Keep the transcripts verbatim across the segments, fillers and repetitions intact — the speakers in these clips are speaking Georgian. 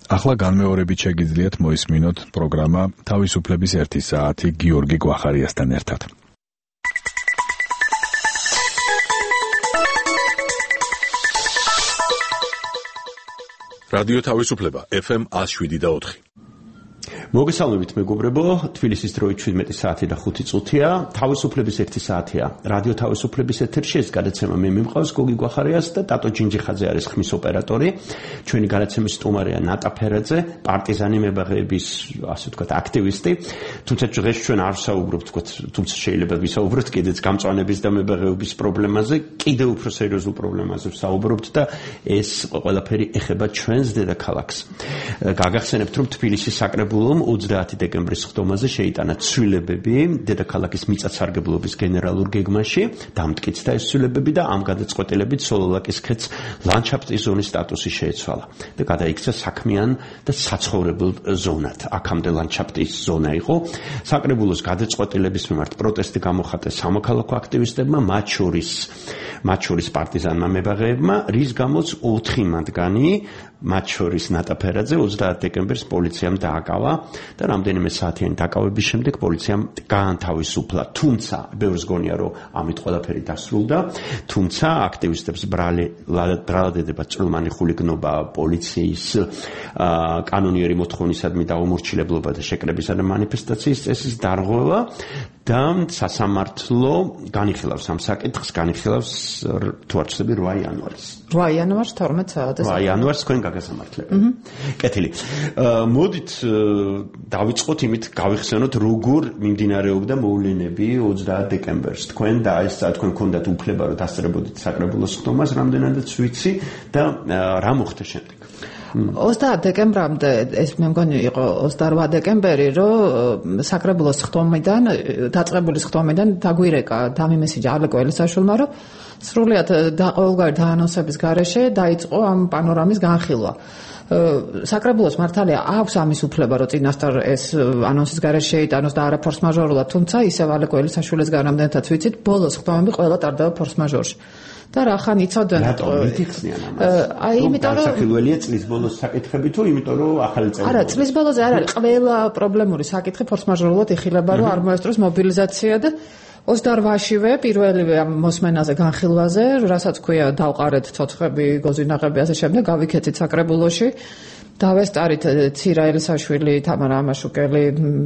ახლა განმეორებით შეგიძლიათ მოისმინოთ პროგრამა თავისუფლების ერთი საათი გიორგი გვახარიასთან ერთად. რადიო თავისუფლება ეფ ემ one oh seven და four. მოგესალმებით მეგობრებო, თბილისის დროით seventeen საათი და five წუთია, თავისუფლების ერთი საათია. რადიო თავისუფლების ეთერში ეს გადაცემა მე მიმყავს გოგი გვახარიას და ტატო ჯინჯიხაძე არის ხმის ოპერატორი. ჩვენი გადაცემის სტუმარია ნატა ფერაძე, პარტიზანი მებაღეების, ასე ვთქვათ, აქტივისტი. თუმცა დღეს ჩვენ არ ვსაუბრობთ, ვთქვათ, თუმცა შეიძლება ვისაუბროთ კიდეც გამწვანების და მებაღეობის პრობლემაზე, კიდევ უფრო სერიოზულ პრობლემაზე ვსაუბრობთ და ეს ყველაფერი ეხება ჩვენს დედაქალაქს. გაგახსენებთ, რომ თბილისის საკრებულომ twenty დეკემბრის ხდომაზე შეიტანა ცვლილებები დედაქალაქის მიწათსარგებლობის გენერალურ გეგმაში, დამტკიცდა ეს ცვლილებები და ამ გადაწყვეტილებით სოლოლაკის ქედს ლანდშაფტის ზონის სტატუსი შეეცვალა და გადაიქცა საქმიან და საცხოვრებელ ზონად. აქამდე ლანდშაფტის ზონა იყო. საკრებულოს გადაწყვეტილების მიმართ პროტესტი გამოხატეს სამოქალაქო აქტივისტებმა, მათ შორის მათ შორის პარტიზანმა მებაღეებმა, რის გამოც ოთხი მათგანი, მათ შორის ნატა ფერაძე twenty დეკემბერს პოლიციამ დააკავა და რამდენიმე საათიანი დაკავების შემდეგ პოლიციამ გაანთავისუფლა. თუმცა ბევრს გონია, რომ ამით ყველაფერი დასრულდა, თუმცა აქტივისტებს ბრალი ბრალადედება წვრილმანი ხულიგნობა, პოლიციის კანონიერი მოთხოვნისადმი დაუმორჩილებლობა და შეკრებისა და მანიფესტაციის წესის დარღვევა და სასამართლო განიხილავს ამ საკითხს, განიხილავს თუ არ ვცდები eight იანვარს. eight იანვარს twelve საათზე. eight იანვარს თქვენ გაგასამართლებთ. კეთილი. მოდით დავიწყოთ იმით, გავიხსენოთ როგორ მიმდინარეობდა მოვლენები twenty დეკემბერს. თქვენ და ეს თქვენ გქონდათ უფლება რომ დასწრებოდით საკრებულოს ხდომას, რამდენადაც ვიცი და რა მოხდა შემდეგ? twenty დეკემბრამდე ეს მე მგონი იყო twenty-eight დეკემბერი, რომ საკრებულოს ხდომიდან, დაწყებული ხდომიდან დაგვირეკა დამიმესიჯა ალეკო ელისაშვილმა, რომ სრულიად ყოველგვარი დაანონსების გარეშე დაიწყო ამ პანორამის განხილვა. საკრებულოს მართალია აქვს ამის უფლება, რომ წინასწარ ეს ანონსის გარეშე შეიტანოს და არა ფორს-მაჟორულად, თუმცა ისევ ალეკო ელისაშვილისგან რამდენადაც ვიცით, ბოლოს ხდომები ყველა ტარდება ფორს-მაჟორში. და რახან იცოდნენ რატომ მითიხსნიან ამას? აი იმიტომ რომ საკითხებია წლის ბოლოს საკითხები თუ იმიტომ რომ ახალი წელი არა წლის ბოლოზე არ არის ყველა პრობლემური საკითხი ფორს-მაჟორულად იხილება რომ არ მოესწროს მობილიზაცია და twenty-eight-შივე პირველივე ამ მოსმენაზე განხილვაზე რასაც ქვია დავყარეთ ცოცხლები გოზინაღები ასე შემდეგ გავიქეცით საკრებულოში დავესტარით ცირა ელისაშვილი, თამარა ამაშუკელი,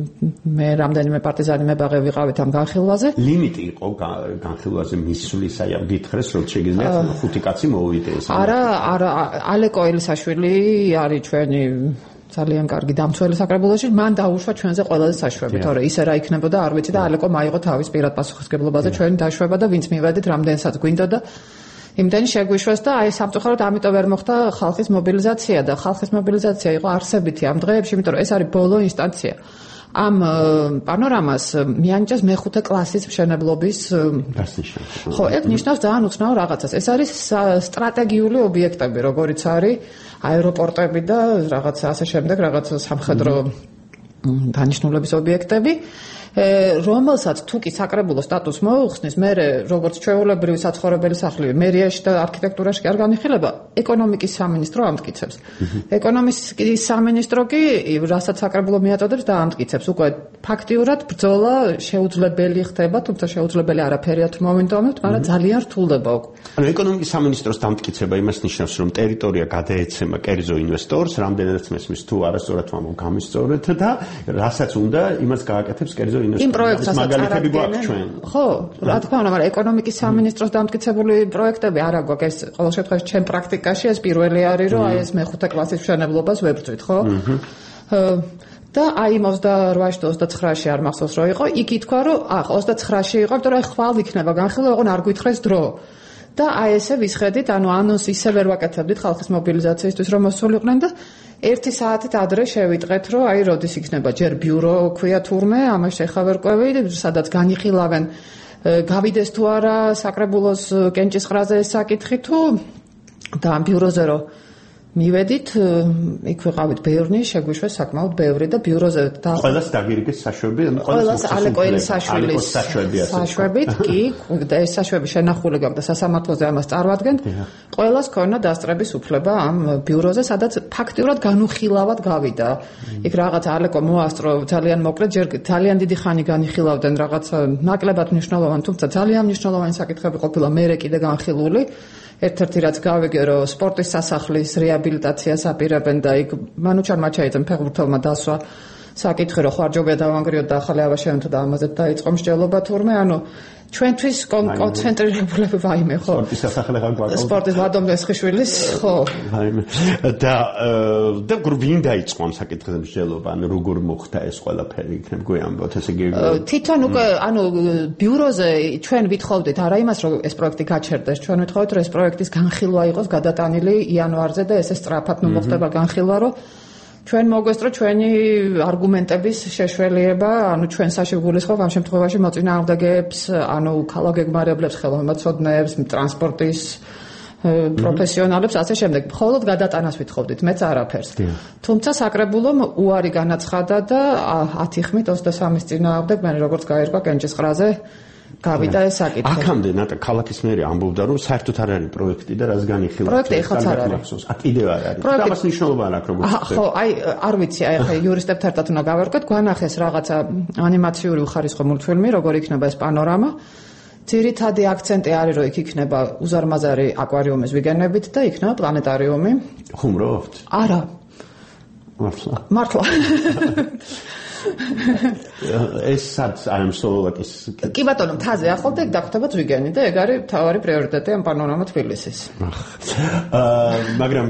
მე რამდენიმე პარტიზანი მებაღე ვიყავით ამ განხილვაზე. ლიმიტი იყო განხილვაზე მისulis, აი ამ გითხრეს რომ შეგიძლიათ ხუთი კაცი მოვიდეს. არა, არა, ალეკო ელისაშვილი არის ჩვენი ძალიან კარგი დამცველი საკრებულოში, მან დაუშვა ჩვენზე ყველაზე საშვები, თორე ისე რა იქნებოდა არ ვიცი და ალეკო მაიღო თავის პირად პასუხისმგებლობაზე ჩვენი დაშვება და ვინც მივედით რამდენსაც გვინდოდა იმდენი შეგვიშვეს და აი სამწუხაროდ ამიტომ ვერ მოხდა ხალხის მობილიზაცია და ხალხის მობილიზაცია იყო არსებითი ამ დღეებში, იმიტომ რომ ეს არის ბოლო ინსტანცია. ამ პანორამას მიანიჭეს მეხუთე კლასის მშენებლობის დასნიშნა. ხო, ეს ნიშნავს ძალიან უცნაურ რაღაცას. ეს არის სტრატეგიული ობიექტები, როგორიც არის აეროპორტები და რაღაც ასე შემდეგ, რაღაც სამხედრო დანიშნულების ობიექტები. რომელსაც თუ კი საკრებულო სტატუსს მოუხსნის, მე როგორც ჩვეულებრივი საცხოვრებელი სახლი, მერიაში და არქიტექტურაში კი არ განიხილება, ეკონომიკის სამინისტრო ამტკიცებს. ეკონომიკის სამინისტრო კი, რასაც საკრებულო მიაწოდებს და ამტკიცებს. უკვე ფაქტიურად ბრძოლა შეუძლებელი ხდება, თუმცა შეუძლებელი არაფერია თუ მომენტოვანოთ, მაგრამ ძალიან რთულდება უკვე. ანუ ეკონომიკის სამინისტროს დამტკიცება იმას ნიშნავს, რომ ტერიტორია გადაეცემა კერძო ინვესტორს, რამდენადაც მესმის თუ არასწორად ვამბობ გამისწორეთ და რასაც უნდა, იმას გააკეთებს კერძო იმ პროექტსაც მაგალითები გვაქვს ჩვენ. ხო, რა თქმა უნდა, მაგრამ ეკონომიკის სამინისტროს დამტკიცებული პროექტები არა გვაქვს. ეს ყოველ შემთხვევაში ჩემ პრაქტიკაში ეს პირველი არის, რომ აი ეს მეხუთე კლასის მშენებლობას ვებრძვით, ხო? და აი twenty-eight-ში და twenty-nine-ში არ მახსოვს რა იყო. იქ ითქვა, რომ ახ twenty-three-ში იყო, იმიტომ რომ აი ხვალ იქნება განხილვა, ოღონ არ გვითხრეს დრო. და აი ესე ვისხედით, ანუ ანონსი ისე ვერ ვაკეთებდით ხალხის მობილიზაციისთვის, რომ მოსულიყვნენ და ერთი საათით ადრე შევიტყეთ, რომ აი როდის იქნება ჯერ ბიურო ქვია თურმე, ამას ეხა ვერ ყვევი, სადაც განიხილავენ გავიდეს თუ არა საკრებულოს კენჭისყრაზე ეს საკითხი თუ და ამ ბიუროზე რომ მივედით, იქ ვიყავით ბევრი, შეგვიშვეს საკმაოდ ბევრი და ბიუროზე და ყველას დაგირიგეს საშვები, ყველას ალეკოელის საშვილის საშვებით, კი, და ეს საშვები შენახული გაქვს და სასამართლოზე ამას წარმოადგენთ. ყველას ქონა დასწრების უფლება ამ ბიუროზე, სადაც ფაქტიურად განუხილავად გავიდა. იქ რაღაც ალეკო მოასწრო ძალიან მოკლედ, ჯერ ძალიან დიდი ხანი განიხილავდნენ რაღაც ნაკლებად მნიშვნელოვანი, თუმცა ძალიან მნიშვნელოვანი საკითხები ყოფილა მერე კიდე განხილული. ერთ-ერთი რაც გავიგე, რომ სპორტის სასახლის რეაბილიტაციას აპირებენ და იქ მანუჩარ მაჩაიძემ ფეხბურთელმა დასვა საკითხი, რომ ხარჯობია დავანგრიოთ და ახალი ავა შევენთო და ამაზე დაიწყო მსჯელობა თურმე, ანუ ჩვენთვის კონცენტრირებულები ვაიმე, ხო? სპორტის სასახლე ხარ გვაქვს. სპორტის ვადომ ესხიშვილის, ხო. ვაიმე. და და გრუბინ დაიწყო ამ საკითხზე მსჯელობა, ანუ როგორ მოხდა ეს ყველაფერი, იქნებ გვიამბოთ, ესე იგი. თვითონ უკვე, ანუ ბიუროზე ჩვენ ვითხოვდით არა იმას, რომ ეს პროექტი გაჩერდეს, ჩვენ ვითხოვთ, რომ ეს პროექტის განხილვა იყოს გადატანილი იანვარზე და ესე სწრაფად ნუ მოხდება განხილვა, რომ ჩვენ მოგვესწრო ჩვენი არგუმენტების შეშველიება, ანუ ჩვენ საში გულისხმობ ამ შემთხვევაში მოწინააღმდეგეებს, ანუ ქალაქგეგმარებლებს, ხელოვნებაცოდნეებს, ტრანსპორტის პროფესიონალებს, ასე შემდეგ. მხოლოდ გადატანას ვითხოვდით, მეც არაფერს. თუმცა საკრებულომ უარი განაცხადა და ათი ხმით ოცდასამის წინააღმდეგ, მე როგორც გაირკვა კენჭისყრაზე გავიდა ეს საკითხი. აქამდე ნატა ქალაქის მერი ამბობდა, რომ საერთოდ არ არის პროექტი და რას განიხილავს. პროექტი ეხლაც არ არის. აქ კიდევ არ არის. ამას მნიშვნელობა არ აქვს როგორც ხდება. ხო, აი არ ვიცი, აი ხა იურისტებთან ერთად უნდა გავერკვეთ, გვანახეს რაღაცა ანიმაციური უხარისხო მულტფილმი, როგორ იქნება ეს პანორამა. ძირითადი აქცენტი არის, რომ იქ იქნება უზარმაზარი აკვარიუმის ვიგენებით და იქნება პლანეტარიუმი. ხუმრობთ? არა. მართლა. მართლა. ეს სად ამ სოლოლაკის კი ბატონო, მთაზე ახლობ და ეგ დახვდება ზვიგენი და ეგ არის მთავარი პრიორიტეტი ამ პანორამა თბილისის. აა მაგრამ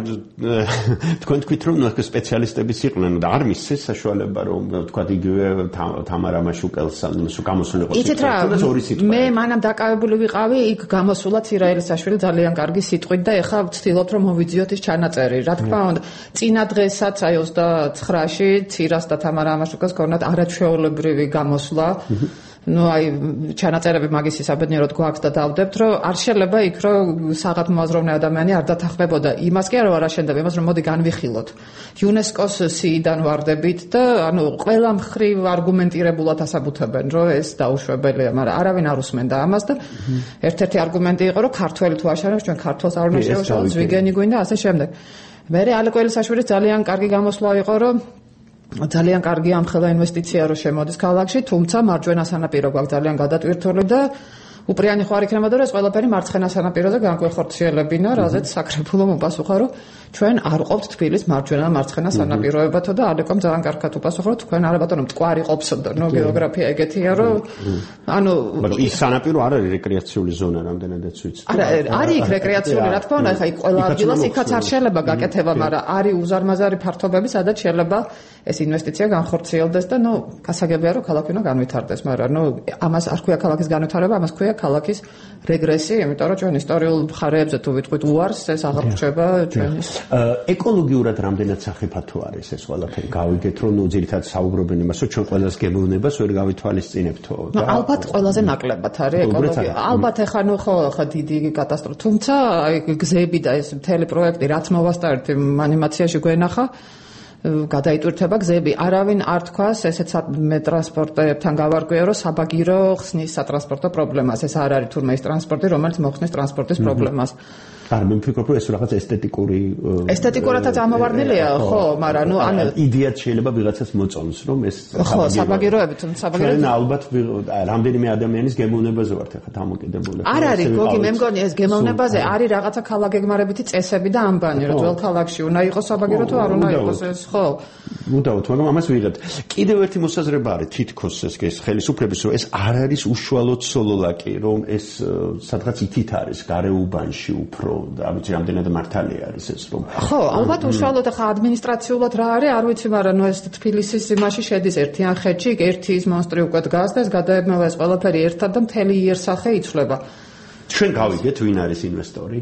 თქვენ თქვით რომ სპეციალისტების იყვნენ და არ მისცეს საშუალება რომ თქვა იგივე თამარა მაშუკელს გამოსულიყო. იცით რა, მე მანამ დაკავებული ვიყავი, იქ გამოსულა ცირაელისაშვილი ძალიან კარგი სიტყვით და ეხლა ვცდილობთ რომ მოვიძიოთ ის ჩანაწერი. რა თქმა უნდა, წინა დღესაც აი ოცდაცხრაში ცირას და თამარა მაშუკელს ქონათ არაჩვეულებრივი გამოსვლა. ნუ აი ჩანაწერები მაგის საბედნიეროდ გვაქვს და დავდებთ, რომ არ შეიძლება იქ რომ საღად მოაზროვნე ადამიანი არ დათანხმებოდა. იმას კი არა არ აშენდება, იმას რომ მოდი განვიხილოთ. იუნესკოს სიიდან ვარდებით და ანუ ყველა მხრივ არგუმენტირებულად ასაბუთებენ, რომ ეს დაუშვებელია, მაგრამ არავინ არ უსმენდა ამას და ერთ-ერთი არგუმენტი იყო, რომ ქართველი თუ აშენებს, ჩვენ ქართველს არ უნდა შევაშალოთ, ზვიგენი გვინდა ასე შემდეგ. მე ალეკოელისაშვილის ძალიან კარგი გამოსვლა იყო, რომ ძალიან კარგი ამხელა ინვესტიცია რო შემოდის ქალაქში, თუმცა მარჯვენა სანაპირო გვაქვს ძალიან გადატვირთული და უპრიანი ხარ იქნებოდა რომ ეს ყველაფერი მარცხენა სანაპიროზე განგვეხორციელებინა, რაზეც საკრებულო მოპასუხა რომ ჩვენ არ ყოფთ თბილის მარჯვენა მარცხენა სანაპიროებათო და ალეკომ ძალიან კარგად უპასუხა რომ თქვენ არა ბატონო მტკვარი ყოფსო და ნო გეოგრაფია ეგეთია რომ ანუ მაგრამ ის სანაპირო არ არის რეკრეაციული ზონა რამდენადაც ვიცი. არა არის იქ რეკრეაციული რა თქმა უნდა, ხა იქ ყველა ადგილას იქაც არ შეიძლება გაკეთება, მაგრამ არის უზარმაზარი ფართობები, სადაც შეიძლება ეს ინვესტიცია განხორციელდეს და ნუ გასაგებია რომ ქალაქი უნდა განვითარდეს, მაგრამ ნუ ამას არ ქვია ქალაქის განვითარება, ამას ქვია ქალაქის რეგრესი, იმიტომ რომ ჩვენ ისტორიულ მხარეებზე თუ ვიტყვით უარს, ეს აღარ ვრჩება ჩვენის. ეკოლოგიურად რამდენად სახიფათო არის ეს ყველაფერი? გავიგეთ რომ ნუ ძირითადად საუბრობენ იმას, რომ ჩვენ ყველას გემოვნებას ვერ გავითვალისწინებთო და ალბათ ყველაზე ნაკლებად არის ეკოლოგია. ალბათ ეხა ნუ ხო ხა დიდი კატასტროფა, თუმცა აი გზები და ეს მთელი პროექტი რაც მოვასწარეთ ანიმაციაში გვენახა გადაიტვირთება გზები. არავინ არ თქვას, ესეც მე ტრანსპორტებთან გავარკვიე, რომ საბაგირო ხსნის სატრანსპორტო პრობლემას. ეს არ არის თურმე ის ტრანსპორტი, რომელიც მოხსნის ტრანსპორტის პრობლემას. არ მე მფიქრობ, რომ ეს რაღაც ესთეტიკური ესთეტიკურადაც ამოვარდნილია, ხო, მაგრამ ნუ ანუ იდეაც შეიძლება ვიღაცას მოწონს, რომ ეს ხო, საბაგიროები, თუმცა საბაგიროები ჩვენ ალბათ რამდენიმე ადამიანის გემოვნებაზე ვართ ახლა დამოკიდებული. არ არის, გოგი, მე მგონი ეს გემოვნებაზე არის რაღაცა ქალაქგეგმარებითი წესები და ამბანი, რომ ძველ ქალაქში უნდა იყოს საბაგირო თუ არ უნდა იყოს ეს, ხო. მუდაოდ, მაგრამ ამას ვიღებთ. კიდევ ერთი მოსაზრება არის თითქოს ეს ეს ხელისუფლების, რომ ეს არ არის უშუალოდ სოლოლაკი, რომ ეს სადღაც ითით არის გარეუბანში უფრო და ვიცი რამდენად მართალი არის ეს რომ ხო ალბათ უშუალოდ ახლა ადმინისტრაციულად რა არის არ ვიცი მაგრამ ნუ ეს თბილისის იმაში შედის ერთიან ხედში ერთი ის მონსტრი უკვე დგას და ეს გადაებმევა ეს ყველაფერი ერთად და მთელი იერსახე იცვლება ჩვენ გავიგეთ ვინ არის ინვესტორი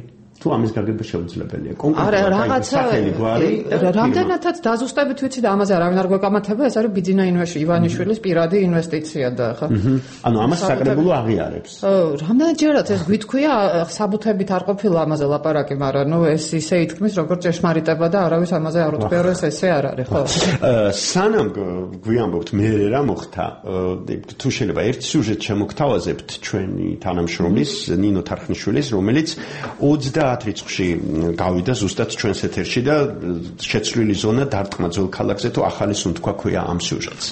თუ ამის გაგება შეუძლებელია. არა, რაღაცა რამდენადაც დაზუსტებით ვიცი და ამაზე არავინ არ გვეკამათება, ეს არის ბიძინა ივანიშვილის პირადი ინვესტიცია და ხა. ანუ ამას საკრებულო აღიარებს. ო, რამდენადაც ეს გვითქვია, საბუთებით არ ყოფილა ამაზე ლაპარაკი, მაგრამ ნუ ეს ისე ითქმის, როგორც ჭეშმარიტება და არავის ამაზე არ უთქვია, რომ ეს ესე არ არის, ხო? სანამ გვიამბობთ მე რა მოხდა, თუ შეიძლება ერთ სიუჟეტს შემოგთავაზებთ ჩვენი თანამშრომლის ნინო თარხნიშვილის, რომელიც ოცდაათ რიცხვში გავიდა ზუსტად ჩვენს ეთერში და შეცვლილი ზონა დარტყმა ძველ ქალაქზე თუ ახალი სუნთქვა ქვია ამ სიუჟეტს.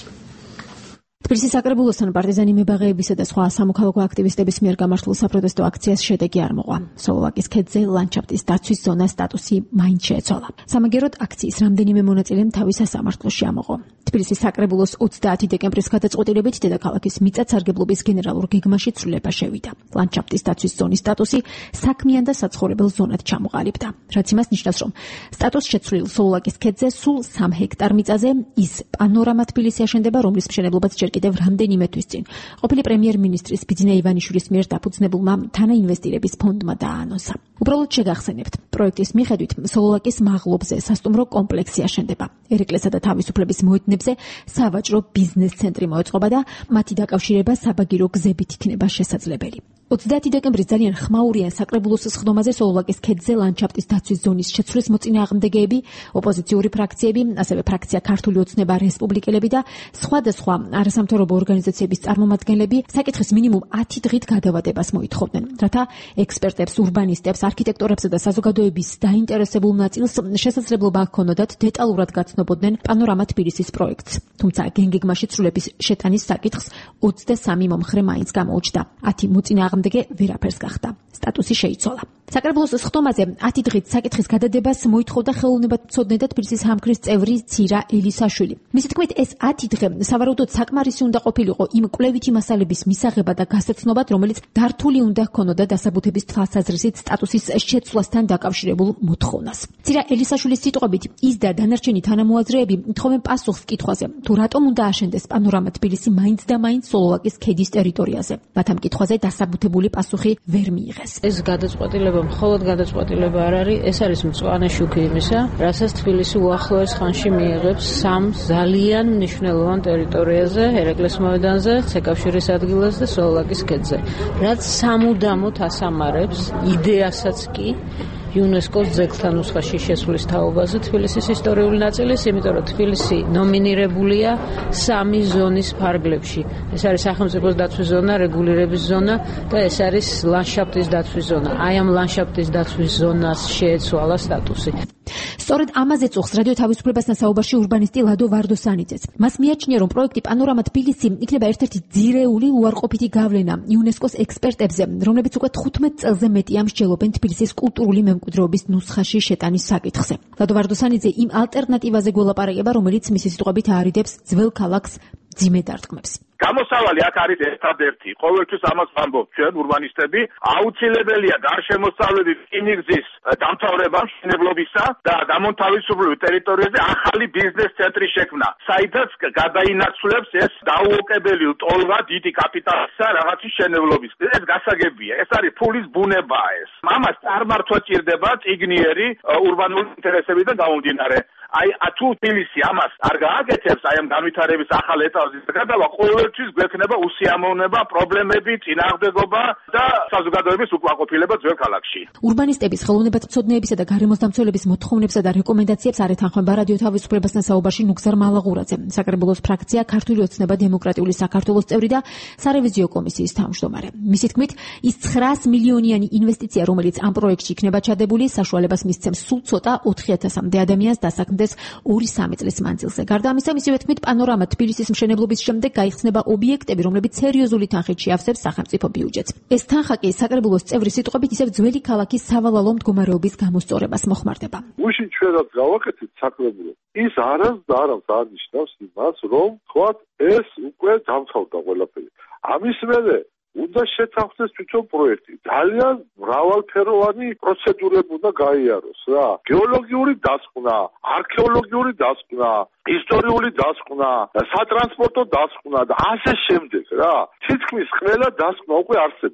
თბილისის საკრებულოსთან პარტიზანი მებაღეებისა და სხვა სამოქალაქო აქტივისტების მიერ გამართულ საპროტესტო აქციას შედეგი არ მოყვა. სოლოვაკის ქედზე ლანდშაფტის დაცვის ზონას სტატუსი მაინც შეეცვალა. სამაგეროდ აქციის რამდენიმე მონაწილემ თავის სასამართლოში ამოყო. თბილისის საკრებულოს ოცდაათი დეკემბრის გადაწყვეტილებით დედაქალაქის მიწათსარგებლობის გენერალურ გეგმაში ცვლილება შევიდა. ლანდშაფტის დაცვის ზონის სტატუსი საქმიან და საცხოვრებელ ზონად ჩამოყალიბდა. რაც იმას ნიშნავს, რომ სტატუს შეცვლილ სოლოვაკის ქედზე სულ სამ ჰექტარ მიწაზე ის პანორამა თბილისი აშენდება, რომლის მშენებლობაც ჯერ კიდევ რამდენიმე თვის წინ ყოფილი პრემიერ-მინისტრის ბიძინა ივანიშვილის მიერ დაფუძნებულმა თანაინვესტირების ფონდმა დააანონსა. უბრალოდ შეგახსენებთ, პროექტის მიხედვით სოლოვაკის მაღლობზე სასტუმრო კომპლექსი აშენდება. ერეკლესა და თავისუფლების მოედნებზე სავაჭრო ბიზნეს ცენტრი მოეწყობა და მათი დაკავშირება საბაგირო გზებით იქნება შესაძლებელი. ოცდაათი დეკემბრის ძალიან ხმაურიან საკრებულოს სხდომაზე სოლოვაკის ქედზე ლანდშაფტის დაცვის ზონის შეცვლის მოწინააღმდეგეები, ოპოზიციური ფრაქციები, ასევე ფრაქცია ქართული ოცნება რესპუბლიკელები და სხვადასხვა არასამთავრობო ორგანიზაციების წარმომადგენლები საკითხის მინიმუმ ათი დღით გადავადებას მოითხოვდნენ, რათა ექსპერტებს, ურბანისტებს, არქიტექტორებსა და საზოგადოების დაინტერესებულ ნაწილს შესაძლებლობა ჰქონოდათ დეტალურად გაცნობოდნენ პანორამა თბილისის პროექტს. თუმცა გენგეგმაში ცვლილების შეტანის საკითხს ოცდასამი მომხრე მაინც გამოუჩნდა. ათი მოწინააღმდეგე ვერაფერს გახდა. სტატუსი შეიცვალა. საკრებულოს სხდომაზე ათი დღით საკითხის გადადებას მოითხოვდა ხელოვნებათმცოდნე და თბილისის სამქრის წევრი ცირა ელისაშვილი. მისი თქმით, ეს ათი დღე სავარაუდოდ საკმარისი უნდა ყოფილიყო იმ კვლევითი მასალების მისაღებად და გასაცნობად, რომელიც დართული უნდა ჰქონოდა დასაბუთების თვალსაზრისით სტატუსის შეცვლასთან დაკავშირებულ მოთხოვნას. ცირა ელისაშვილის სიტყვებით, ის და დანარჩენი თანამოაზრეები ითხოვენ პასუხს კითხვაზე, თუ რატომ უნდა აშენდეს პანორამა თბილისი მაინც და მაინც სოლოვაკის ქედის ტერიტორიაზე. მათ ამ კითხვაზე დასაბუთებული პასუხი ვერ მიიღეს. ეს გადაწყვეტილება მხოლოდ გადაწყვეტილება არ არის, ეს არის მწვანე შუქი იმისა, რასაც თბილისი უახლოეს ხანში მიიღებს სამ ძალიან მნიშვნელოვან ტერიტორიაზე, ერეკლეს მოედანზე, ცეკავშირის ადგილას და სოლოვაკის ქედზე. რაც სამუდამოდ ასამარებს იდეასაც კი იუნესკოს ძეგლთა ნუსხაში შესვლის თაობაზე თბილისის ისტორიული ნაწილის, იმიტომ რომ თბილისი ნომინირებულია სამი ზონის ფარგლებში. ეს არის სახელმწიფოს დაცვის ზონა, რეგულირების ზონა და ეს არის ლანდშაფტის დაცვის ზონა. აი ამ ლანდშაფტის დაცვის ზონას შეეცვალა სტატუსი. სწორედ ამაზე წუხს რადიო თავისუფლებასთან საუბარში ურბანისტი ლადო ვარდოსანიძეც. მას მიაჩნია, რომ პროექტი პანორამა თბილისი იქნება ერთ-ერთი ძირეული უარყოფითი გავლენა იუნესკოს ექსპერტებზე, რომლებიც უკვე თხუთმეტ წელზე მეტია მსჯელობენ თბილისის კულტურული მემკვიდრეობის ნუსხაში შეტანის საკითხზე. ლადო ვარდოსანიძე იმ ალტერნატივაზე გველაპარაკება, რომელიც მისი სიტყვებით აარიდებს ძველ ქალაქს ძიმე დარტყმებს. გამოსავალი აქ არის ერთადერთი. ყოველთვის ამას ვამბობ ჩვენ ურბანისტები, აუცილებელია გარშემოსავლების რკინიგზის დამთავრება მშენებლობისა და გამონთავისუფლების ტერიტორიაზე ახალი ბიზნეს ცენტრი შექმნა, საიდანაც გადაინაცვლებს ეს დაუოკებელი ტოლღა დიდი კაპიტალისა რაღაცის მშენებლობის. ეს გასაგებია, ეს არის ფულის ბუნებაა ეს. ამას წარმართვა ჭირდება წიგნიერი ურბანული ინტერესებიდან გამომდინარე. აი თუ თბილისი ამას არ გააკეთებს, აი ამ განვითარების ახალ ეტაპზე გადავა, ყოველთვის გვექნება უსიამოვნება, პრობლემები, წინააღმდეგობა და საზოგადოების უკმაყოფილება ძველ ქალაქში. ურბანისტების, ხელოვნებათმცოდნეებისა და გარემოსდამცველების მოთხოვნებსა და რეკომენდაციებს არ ეთანხმება რადიო თავისუფლებასთან საუბარში ნუგზარ მალაღურაძე, საკრებულოს ფრაქცია ქართული ოცნება დემოკრატიული საქართველოს წევრი და სარევიზიო კომისიის თავმჯდომარე. მისი თქმით, ის ცხრაას მილიონიანი ინვესტიცია, რომელიც ამ პროექტში იქნება ჩადებული, საშუალებას მისცემს სულ ცოტა ოთხი ათასამდე ადამიანს დასაქმდეს ორი სამი წლის მანძილზე. გარდა ამისა, მისივე თქმით, პანორამა თბილისის მშენებლობის შემდეგ გაიხსნება ობიექტები, რომლებიც სერიოზული თანხით შეავსებს სახელმწიფო ბიუჯეტს. ეს თანხა კი საკრებულოს წევრის სიტყვებით ისევ ძველი ქალაქის სავალალო მდგომარეობის გამოსწორებას მოხმარდება. უშინ ჩვენაც გავაკეთეთ საკრებულოს. ის არას და არას არ ნიშნავს იმას, რომ თქვათ ეს უკვე დამთავრდა ყველაფერი. ამის მერე უნდა შეთანხმდეს თვითონ პროექტი. ძალიან მრავალფეროვანი პროცედურები უნდა გაიაროს რა. გეოლოგიური დასკვნა, არქეოლოგიური დასკვნა, ისტორიული დასკვნა, სატრანსპორტო დასკვნა და ასე შემდეგ რა. თითქმის ყველა დასკვნა უკვე არსებობს.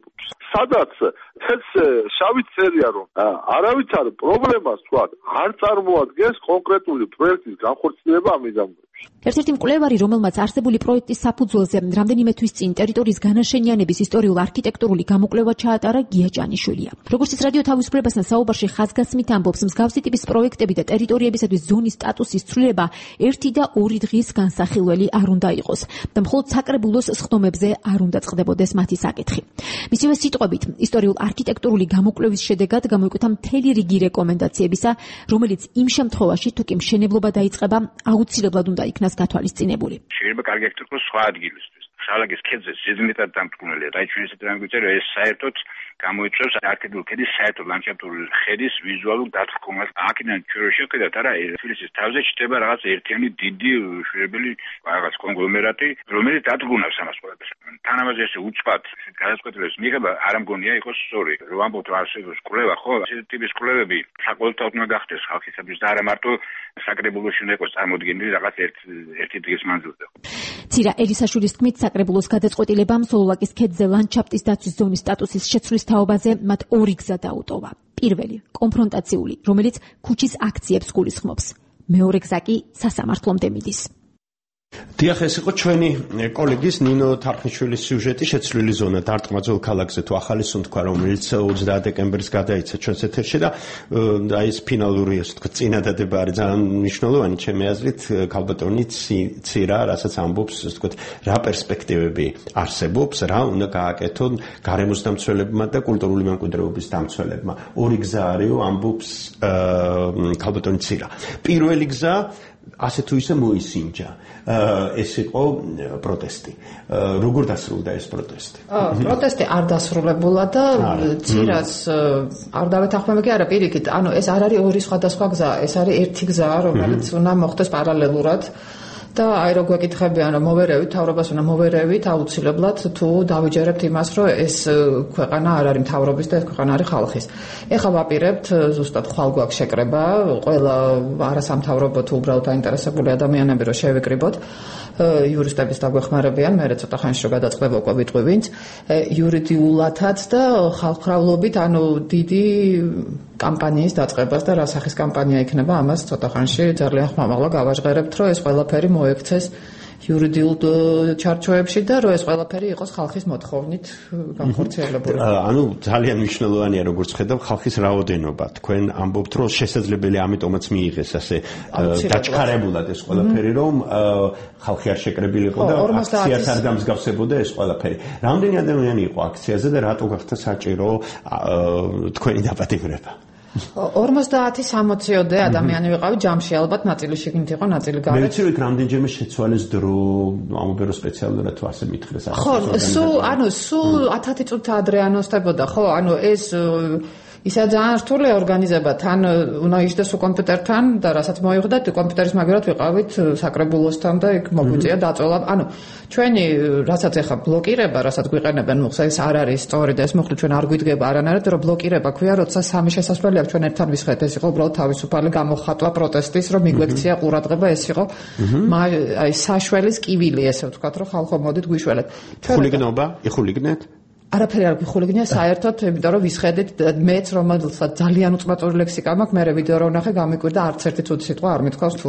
სადაც ეს შავი წერია რომ არავითარ პრობლემას თქვა არ წარმოადგენს კონკრეტული პროექტის განხორციელება ამ მიზანებში. ერთ-ერთი მკვლევარი, რომელმაც არსებული პროექტის საფუძველზე რამდენიმე თვის წინ ტერიტორიის განაშენიანების ისტორიულ-არქიტექტურული გამოკვლევა ჩაატარა გია ჭანიშვილია. როგორც ის რადიო თავისუფლებასთან საუბარში ხაზგასმით ამბობს, მსგავსი ტიპის პროექტები და ტერიტორიებისათვის ზონის სტატუსის ცვლილება ერთი და ორი დღის განსახილველი არ უნდა იყოს და მხოლოდ საკრებულოს სხდომებზე არ უნდა წყდებოდეს მათი საკითხი. მისივე სიტყვებით, ისტორიულ-არქიტექტურული გამოკვლევის შედეგად გამოიკვეთა მთელი რიგი რეკომენდაციებისა, რომელიც იმ შემთხვევაში, თუ კი მშენებლობა დაიწყება, აუცილებლად უნდა იქნას გათვალისწინებული. შეიძლება კარგი არქიტექტურა სხვა ადგილისთვის. შალაგის ქედზე ზედმეტად დამტკუნელია. რაიჩვენის ტრანგუჭერა ეს საერთოდ გამოიწვევს არქიტექტურული ქედის საერთოდ ლანდშაფტური ხედის ვიზუალურ დათრგუნვას. აქედან ჩვენ შევხედათ არა თბილისის თავზე ჩდება რაღაც ერთიანი დიდი შვერბელი რაღაც კონგლომერატი, რომელიც დათრგუნავს ამას ყველაფერს. თანამედროვე ესე უცბად გადაწყვეტილების მიღება არ მგონია იყოს სწორი. რომ ამბობთ რა შეიძლება კვლევა, ხო, ასეთი ტიპის კვლევები საყოველთაოდ უნდა გახდეს ხალხისათვის და არა მარტო საკრებულოში უნდა იყოს წარმოდგენილი რაღაც ერთი დღის მანძილზე. ცირა ელისაშვილის თქმით, საკრებულოს გადაწყვეტილებამ სოლოლაკის ქედზე ლანდშაფტის დაცვის ზონის სტატუსის შეცვლის თაობაზე მათ ორი გზა დაუტოვა. პირველი, კონფრონტაციული, რომელიც ქუჩის აქციებს გულისხმობს. მეორე გზა კი სასამართლომდე მიდის. დიახ, ეს იყო ჩვენი კოლეგის ნინო თარხნიშვილის სიუჟეტი შეცვლილი ზონა დარტყმა ძველ ქალაქზე თუ ახალი სუნთქვა, რომელიც ოცდაათი დეკემბერს გადაიცა ჩვენს ეთერში და აი ეს ფინალური, ასე ვთქვათ, წინადადება არის ძალიან მნიშვნელოვანი ჩემი აზრით, ქალბატონი ცირა, რასაც ამბობს, ასე ვთქვათ, რა პერსპექტივები არსებობს, რა უნდა გააკეთონ გარემოს დამცველებმა და კულტურული მემკვიდრეობის დამცველებმა. ორი გზა არის, ამბობს ქალბატონი ცირა. პირველი გზა ასე თუ ისე მოისინჯა. ეს იყო პროტესტი. როგორ დასრულდა ეს პროტესტი? პროტესტი არ დასრულებულა და ცირას არ დავეთანხმები კი არა პირიქით. ანუ ეს არ არის ორი სხვადასხვა გზა, ეს არის ერთი გზა, რომელიც უნდა მოხდეს პარალელურად. და აი რო გვეკითხებიან რომ მოვერევით, თავრობას უნდა მოვერევით აუცილებლად თუ დავიჯერებთ იმას, რომ ეს ქვეყანა არ არის მთავრობის და ეს ქვეყანა არის ხალხის. ეხლა ვაპირებთ ზუსტად ხვალ გვაქვს შეკრება, ყველა არასამთავრობო თუ უბრალოდ აინტერესებული ადამიანები რომ შევიკრიბოთ. იურისტების დაგვეხმარებიან, მე ცოტა ხანში რომ გადაწყდება უკვე ვიტყვი ვინც, იურიდიულათაც და ხალხმრავლობით, ანუ დიდი კამპანიის დაწყებას და რა სახის კამპანია იქნება, ამას ცოტა ხანში ძალიან ხმამაღლა გავაჟღერებთ, რომ ეს ყველაფერი მოექცეს იურიდიულ ჩარჩოებში და რომ ეს ყველაფერი იყოს ხალხის მოთხოვნით განხორციელებული. ანუ ძალიან მნიშვნელოვანია, როგორც ხედავ, ხალხის რაოდენობა. თქვენ ამბობთ, რომ შესაძლებელია ამიტომაც მიიღეს ასე დაჩქარებულად ეს ყველაფერი, რომ ხალხი არ შეკრებილიყო და აქციას არ დამსგავსებოდა ეს ყველაფერი. რამდენი ადამიანი იყო აქციაზე და რატო გახდა საჭირო თქვენი დაპატიმრება? ორმოცდაათი სამოციოდე ადამიანი ვიყავი ჯამში, ალბათ ნაწილი შიგნით იყო, ნაწილი გარეთ. მე ვიცი, რამდენჯერმე შეცვალეს დრო, ამობე რომ სპეციალურად თუ ასე მითხრეს. ხო, სულ, ანუ სულ ათათი წუთი ადრე ანონსდებოდა, ხო, ანუ ეს ისა ძალიან რთული ორგანიზება, თან უნდა იჯდეს კომპიუტერთან და რასაც მოიხვდათ, კომპიუტერის მაგერად ვიყავით საკრებულოსთან და იქ მოგვიწია დაწოლა. ანუ ჩვენი რასაც ეხა ბლოკირება, რასაც გვიყენებენ, მოხსა ეს არ არის სწორი და ეს მოხდა ჩვენ არ გვიდგება არანაირად, რომ ბლოკირება ქვია, როცა სამი შესასვლელი აქვს ჩვენ ერთთან ვისხეთ, ეს იყო უბრალოდ თავისუფალი გამოხატვა პროტესტის, რომ მიგვექცია ყურადღება, ეს იყო აი საშველის კივილი, ესე ვთქვათ, რომ ხალხო მოდით გვიშველეთ. ხულიგნობა, იხულიგნეთ? არაფერი არ გვიხულიგნია საერთოდ, იმიტომ რომ ვისხედით მეც რომელსაც ძალიან უწმატური ლექსიკა მაქვს, მე ვიდეო რო ვნახე გამიკვირდა არც ერთი ცუდი სიტყვა არ მithქვავს თუ.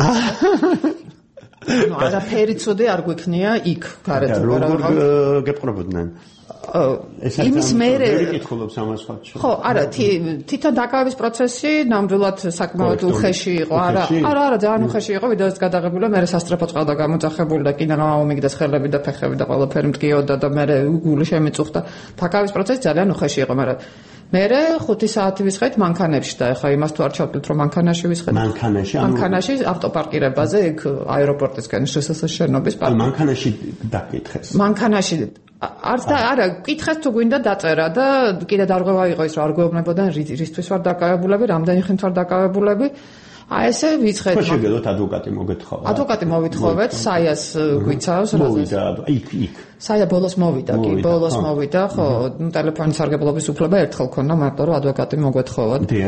ნუ არაფერი ცუდი არ გვიქნია იქ გარეთ. როგორ გეპყრობოდნენ? იმის მერე კითხულობს ამას ხალხში. ხო, არა, თვითონ დაკავების პროცესი ნამდვილად საკმაოდ უხეში იყო. არა, არა, არა, ძალიან უხეში იყო, ვიდეოც გადაღებული, მე სასტრაფო წყალდა გამოძახებული და კინო გამომიგდეს ხელები და ფეხები და ყველაფერი მტკიოდა და მე გული შემიწუხდა. დაკავების პროცესი ძალიან უხეში იყო, მაგრამ მერე ხუთი საათი ვისხეთ მანქანებში და ეხა იმას თუ არ ჩავთვლით რომ მანქანაში ვისხეთ. მანქანაში, მანქანაში ავტოპარკირებაზე, იქ აეროპორტისკენ შსს შენობის პარკი. მანქანაში დაკითხეს. მანქანაში არც და არა, კითხეს თუ გვინდა დაწერა და კიდე დარღვევა იყო ის რომ არ გვეუბნებოდნენ რისთვის ვარ დაკავებულები, რამდენი ხნით ვარ დაკავებულები. აი ესე ვიცხეთ. ხო შეგელოთ ადვოკატი მოგეთხოვა. ადვოკატი მოვითხოვეთ, საიას გვიცავს რა. მოვიდა იქ იქ. საია ბოლოს მოვიდა, კი, ბოლოს მოვიდა, ხო, ტელეფონის სარგებლობის უფლება ერთხელ ქონდა, მარტო რომ ადვოკატი მოგვეთხოვოთ. დიახ.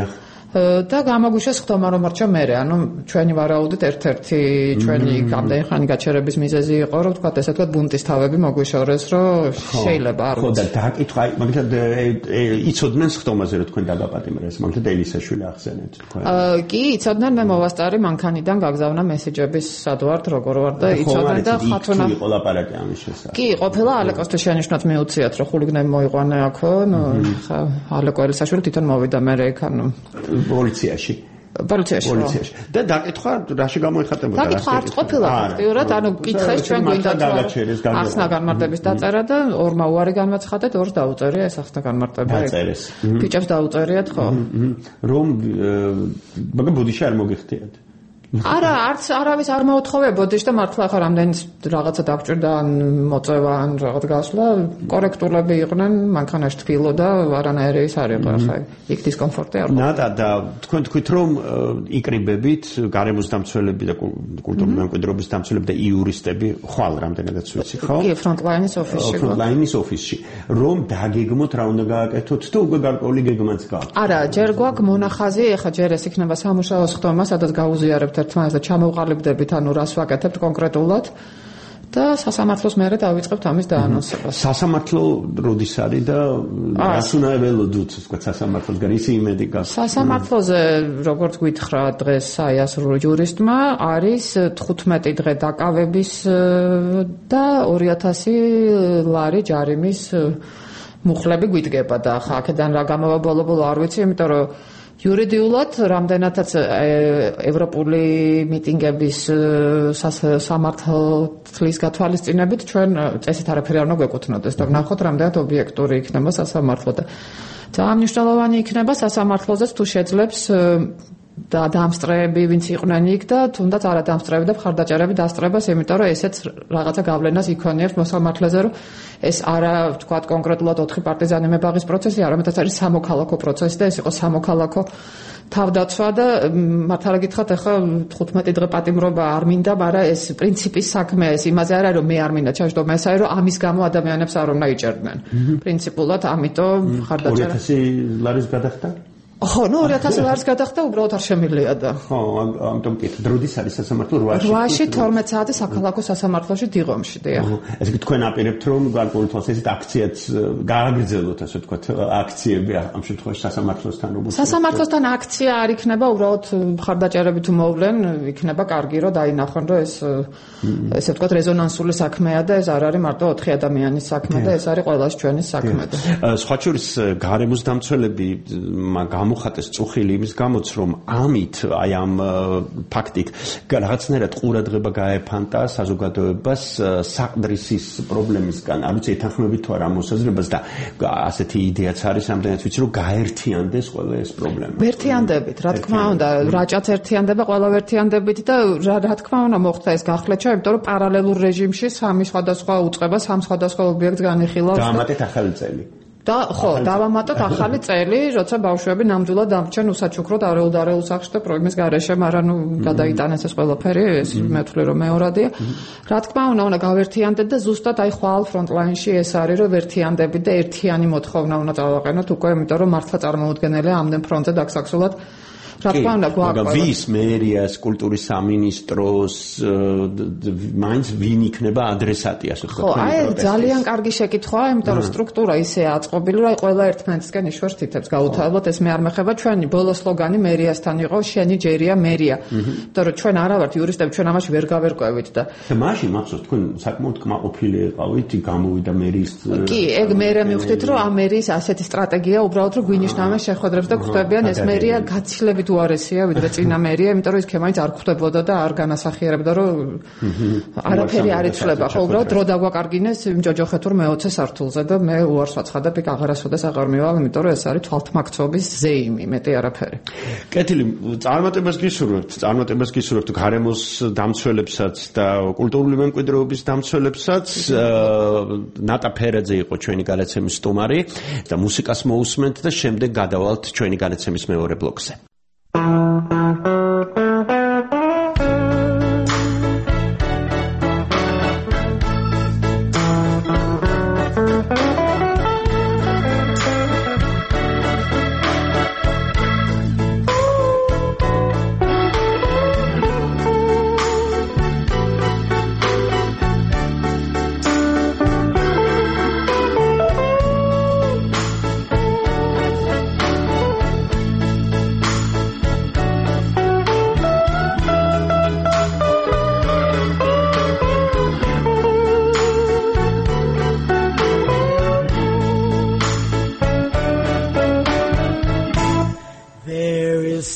და გამოგვიშვეს ხდომა რომ არჩა მერე, ანუ ჩვენი ვარაუდით ერთ-ერთი ჩვენი გამდენი ხანი გაჩერების მიზეზი იყო, რომ თქვა ესე თქვა ბუნტის თავები მოგვიშორეს, რომ შეიძლება არ ხო და დაკითხვა, მაგალითად იცოდნენ ხდომაზე რომ თქვენ დაგაპატიმრეს, მაგალითად ელისაშვილი ახსენეთ თქვენ. კი, იცოდნენ, მე მოვასწარი მანქანიდან გაგზავნა მესეჯების სადვართ როგორ ვარ და იცოდნენ და ხათუნა იყო ლაპარაკი ამის შესახებ. კი, ყოფილა ალეკოსთვის შენიშნოთ მიუციათ, რომ ხულიგნები მოიყვანა აქო, ნუ ხა ალეკო ელისაშვილი თვითონ მოვიდა მერე იქ, ანუ პოლიციაში. პოლიციაში. პოლიციაში. და დაკითხვა რაში გამოიხატებოდა? დაკითხვა არ ყოფილა ფაქტიურად, ანუ კითხეს ჩვენ გვინდა ახსნა განმარტების დაწერა და ორმა უარი განაცხადეთ, ორს დაუწერია ეს ახსნა განმარტება. დაწერეს. ბიჭებს დაუწერიათ ხო? რომ მაგრამ ბოდიში არ მოგიხდიათ. არა, არც არავის არ მოუთხოვია ბოდიში და მართლა ახლა რამდენი რაღაცა დაგჭირდა ან მოწევა ან რაღაც გასვლა, კორექტულები იყვნენ, მანქანაში თბილო და არანაირი ის არ იყო ახლა იქ დისკომფორტი არ იყო. ნატა და თქვენ თქვით რომ იკრიბებით გარემოს დამცველები და კულტურული მემკვიდრეობის დამცველები და იურისტები ხვალ რამდენადაც ვიცი, ხო? კი, ფრონტლაინის ოფისში. ფრონტლაინის ოფისში. რომ დაგეგმოთ რა უნდა გააკეთოთ თუ უკვე გარკვეული გეგმაც გააქვთ. არა, ჯერ გვაქვს მონახაზი, ეხლა ჯერ ეს იქნება სამუშაო ხდომა, სადაც გაუზიარებთ ერთმანეთს და ჩამოვყალიბდებით, ანუ რას ვაკეთებთ კონკრეტულად და სასამართლოს მერე დავიწყებთ ამის დაანონსებას. სასამართლო როდის არის და რას უნდა ველოდოთ, თქვა სასამართლოსგან ისი იმედი გაქვს? სასამართლოზე, როგორც გითხრა დღეს საიასრო ჯურისტმა, არის თხუთმეტი დღე დაკავების და ორი ათასი ლარი ჯარიმის მუხლები გვიდგება და ხა აქედან რა გამოვა ბოლო-ბოლო არ ვიცი, იმიტომ რომ იურიდიულად რამდენადაც ევროპული მიტინგების სამართლის გათვალისწინებით ჩვენ წესით არაფერი არ უნდა გვეკუთვნოდეს და ვნახოთ რამდენად ობიექტური იქნება სასამართლო და ძალიან მნიშვნელოვანი იქნება სასამართლოზეც თუ შეძლებს და დამსწრეები ვინც იყვნენ იქ და თუნდაც არა დამსწრეები და მხარდაჭერები დასწრებას, იმიტომ რომ ესეც რაღაცა გავლენას იქონიებს მოსამართლეზე, რომ ეს არა ვთქვათ კონკრეტულად ოთხი პარტიზანი მებაღის პროცესი, არამედ ეს არის სამოქალაქო პროცესი და ეს იყო სამოქალაქო თავდაცვა და მართლა გითხრათ ახლა თხუთმეტი დღე პატიმრობა არ მინდა, მაგრამ ეს პრინციპის საქმეა, ეს იმაზე არა რომ მე არ მინდა ჩაჯდომა, ეს არის რომ ამის გამო ადამიანებს არ უნდა იჭერდნენ. პრინციპულად ამიტომ მხარდაჭერა ორი ათასი ლარის გადახდა? ხო, ნუ ორი ათასი ლარის გადახდა უბრალოდ არ შემიძლია და. ხო, ამიტომ კითხე, დროდის არის სასამართლო რვაში? რვაში თორმეტ საათი საქალაქო სასამართლოში დიღომში, დიახ. ესე იგი თქვენ აპირებთ რომ გარკვეული თვალსაზრისით აქციაც გააგრძელოთ, ასე ვთქვათ, აქციები ამ შემთხვევაში სასამართლოსთან როგორც. სასამართლოსთან აქცია არ იქნება, უბრალოდ მხარდაჭერები თუ მოვლენ, იქნება კარგი რომ დაინახონ, რომ ეს ესე ვთქვათ რეზონანსული საქმეა და ეს არ არის მარტო ოთხი ადამიანის საქმე და ეს არის ყველას ჩვენის საქმე. სხვა შორის გარემოს დამცველები გამოხატეს წუხილი იმის გამოც რომ ამით აი ამ ფაქტით რაღაცნაირად ყურადღება გაეფანტა საზოგადოებას საყდრისის პრობლემისგან, არ ვიცი ეთანხმებით თუ არა მოსაზრებას და ასეთი იდეაც არის ამდენად ვიცი რომ გაერთიანდეს ყველა ეს პრობლემა. ვერთიანდებით, რა თქმა უნდა, რაჭაც ერთიანდება, ყველა ვერთიანდებით და რა თქმა უნდა მოხდა ეს გახლეჩა, იმიტომ რომ პარალელურ რეჟიმში სამი სხვადასხვა უწყება, სამ სხვადასხვა ობიექტს განიხილავს. დაამატეთ ახალი წელი. და ხო, დავამატოთ ახალი წელი, როცა ბავშვები ნამდვილად დამრჩენ უსაჩუქროდ არეულ-დარეულ სახლში და პრობლემის გარეშე, მაგრამ ნუ გადაიტანეს ეს ყველაფერი, ეს მე ვთვლი რომ მეორადია. რა თქმა უნდა, უნდა გავერთიანდეთ და ზუსტად აი ხვალ ფრონტლაინში ეს არის, რომ ვერთიანდებით და ერთიანი მოთხოვნა უნდა წავაყენოთ უკვე, იმიტომ რომ მართლა წარმოუდგენელია ამდენ ფრონტზე დაგსაქსულად. რა თქმა უნდა გვაქვს ვის მერიას, კულტურის სამინისტროს, მაინც ვინ იქნება ადრესატი, ასე ვთქვათ. ხო, აი ძალიან კარგი შეკითხვაა, იმიტომ რომ სტრუქტურა ისეა აწყობილი, რომ აი ყველა ერთმანეთისგან იშვერს თითებს გაუთავებლად, ეს მე არ მეხება, ჩვენი ბოლო სლოგანი მერიასთან იყო, შენი ჯერია მერია. იმიტომ რომ ჩვენ არა ვართ იურისტები, ჩვენ ამაში ვერ გავერკვევით და და მაშინ მახსოვს თქვენ საკმაოდ კმაყოფილი იყავით, გამოვიდა მერიის. კი, ეგ მერე მივხვდით, რომ ამ მერიის ასეთი სტრატეგია უბრალოდ რომ გვინიშნავენ შეხვედრებს და გვხვდებიან ეს მერია გაცილებით უარესია ვიდრე წინა მერია, იმიტომ რომ ის ქემაინც არ ხვდებოდა და არ განასახიერებდა, რომ არაფერი არ იცლება. ხო, უბრალოდ დრო დაგვაკარგინეს იმ ჯოჯოხეთურ მეოცე სართულზე და მე უარს ვაცხადებ, იქ აღარასოდეს აღარ მივალ, იმიტომ რომ ეს არის თვალთმაქცობის ზეიმი, მეტი არაფერი. კეთილი, წარმატებას გისურვებთ, წარმატებას გისურვებთ გარემოს დამცველებსაც და კულტურული მემკვიდრეობის დამცველებსაც. ნატა ფერაძე იყო ჩვენი გადაცემის სტუმარი და მუსიკას მოусმენთ და შემდეგ გადავალთ ჩვენი გადაცემის მეორე ბლოკზე.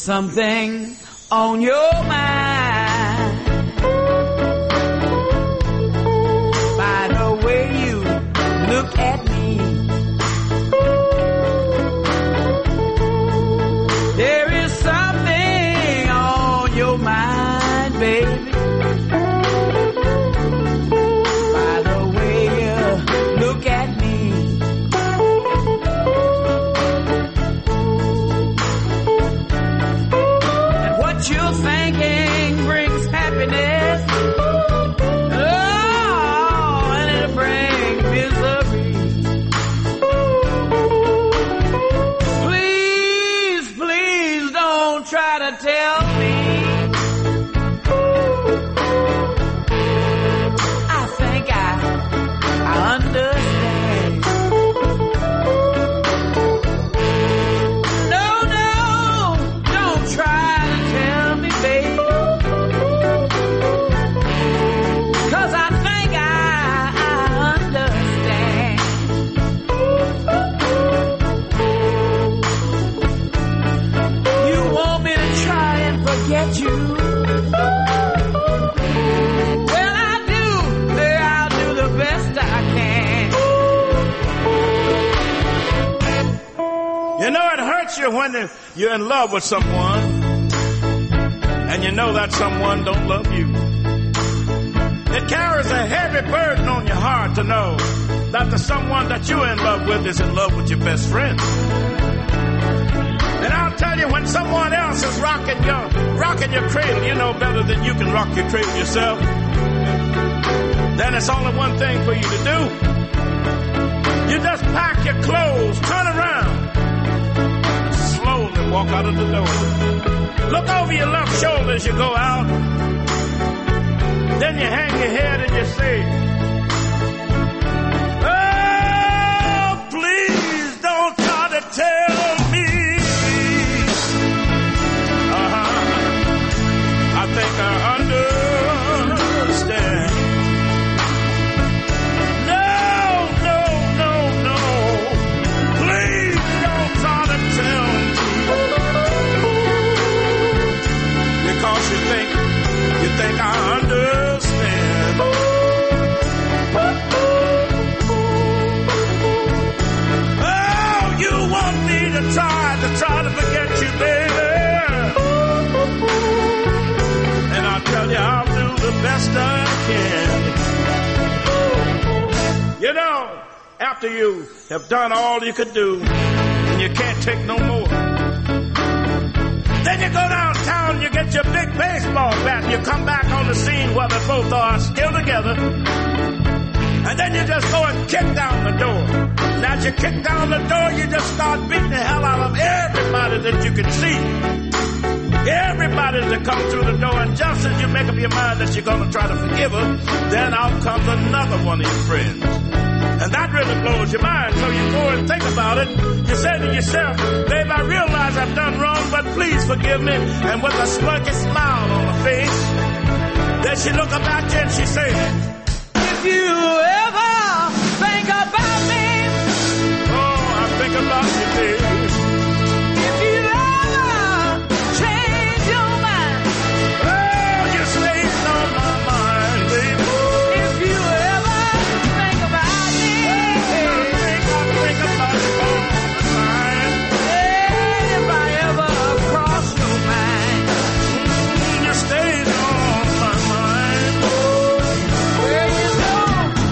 something on your mind. By the way you look at me, there is something on your mind, baby. By the way you look at me. And what you're thinking brings happiness. Oh, and it'll bring misery. Please, please don't try to tell me. I think I, I understand. No, no, don't try to tell me, baby. 'Cause I think I, I understand. You want me to try and forget you? Well, I do. I'll do the best I can. You know, it hurts you when you're in love with someone and you know that someone don't love you. It carries a heavy burden on your heart to know that the someone that you're in love with is in love with your best friend. And I'll tell you, when someone else is rocking your rocking your cradle, you know better than you can rock your cradle yourself. Then it's only one thing for you to do. You just pack your clothes, turn around, slowly walk out of the door. Look over your left shoulder as you go out. Then you hang your head and you say, oh, please don't try to tell me. Uh-huh. I think I understand. No, no, no, no. Please don't try to tell me. Because you think, you think I understand. Oh, you want me to try, to try to forget you, baby. And I'll tell you, I'll do the best I can. You know, after you have done all you could do, and you can't take no more, then you go downtown, you get your big baseball bat, and you come back on the scene where they both are still together. And then you just go and kick down the door. And as you kick down the door, you just start beating the hell out of everybody that you can see. Everybody that comes through the door. And just as you make up your mind that you're going to try to forgive her, then out comes another one of your friends. And that really blows your mind. So you go and think about it. You say to yourself, babe, I realize I've done wrong, but please forgive me. And with a smirky smile on her face, then she look up at you and she says, If you ever think about me, oh, I think about you, baby. if you ever change your mind, Oh, you stayed on my mind, baby. if you ever think about me, I think, I think about you all the time. if I ever cross your mind, You stayed on my mind. well, you know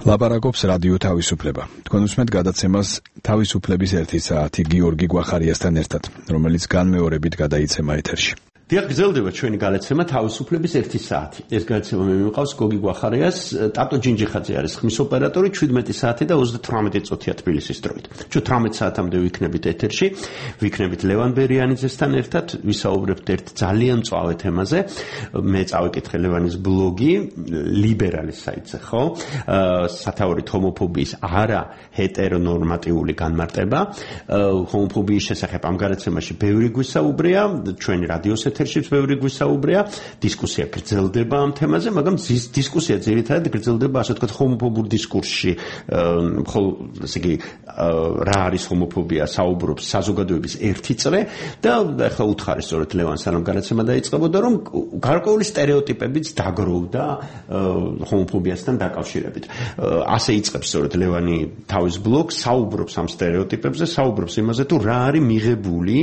ლაპარაკობს რადიო თავისუფლება. თქვენ უსმენთ გადაცემას თავისუფლების ერთი საათი გიორგი გვახარიასთან ერთად, რომელიც განმეორებით გადაიცემა ეთერში. დიახ, გრძელდება ჩვენი გადაცემა თავისუფლების ერთი საათი. ეს გადაცემა მე მიმყავს გოგი გვახარიას, ტატო ჯინჯიხაძე არის ხმის ოპერატორი, შვიდმეტი საათი და ოცდათვრამეტი წუთია თბილისის დროით. ჩვენ თვრამეტ საათამდე ვიქნებით ეთერში, ვიქნებით ლევან ბერიანიძესთან ერთად, ვისაუბრებთ ერთ ძალიან მწვავე თემაზე. მე წავიკითხე ლევანის ბლოგი, ლიბერალის საიტზე, ხო? სათაურით ჰომოფობიის არა ჰეტერონორმატიული განმარტება. ჰომოფობიის შესახებ ამ გადაცემაში ბევრი გვისაუბრია, ჩვენი რადიოს ეთერშიც ბევრი გვისაუბრია, დისკუსია გრძელდება ამ თემაზე, მაგრამ დისკუსია ძირითადად გრძელდება, ასე ვთქვათ, ჰომოფობურ დისკურსში, ხოლო ესე იგი რა არის ჰომოფობია, საუბრობს საზოგადოების ერთი წრე და ახლა უთხარი სწორედ ლევან სანამ გადაცემა დაიწყებოდა, რომ გარკვეული სტერეოტიპებიც დაგროვდა ჰომოფობიასთან დაკავშირებით. ასე იწყებს სწორედ ლევანი თავის ბლოგს, საუბრობს ამ სტერეოტიპებზე, საუბრობს იმაზე, თუ რა არის მიღებული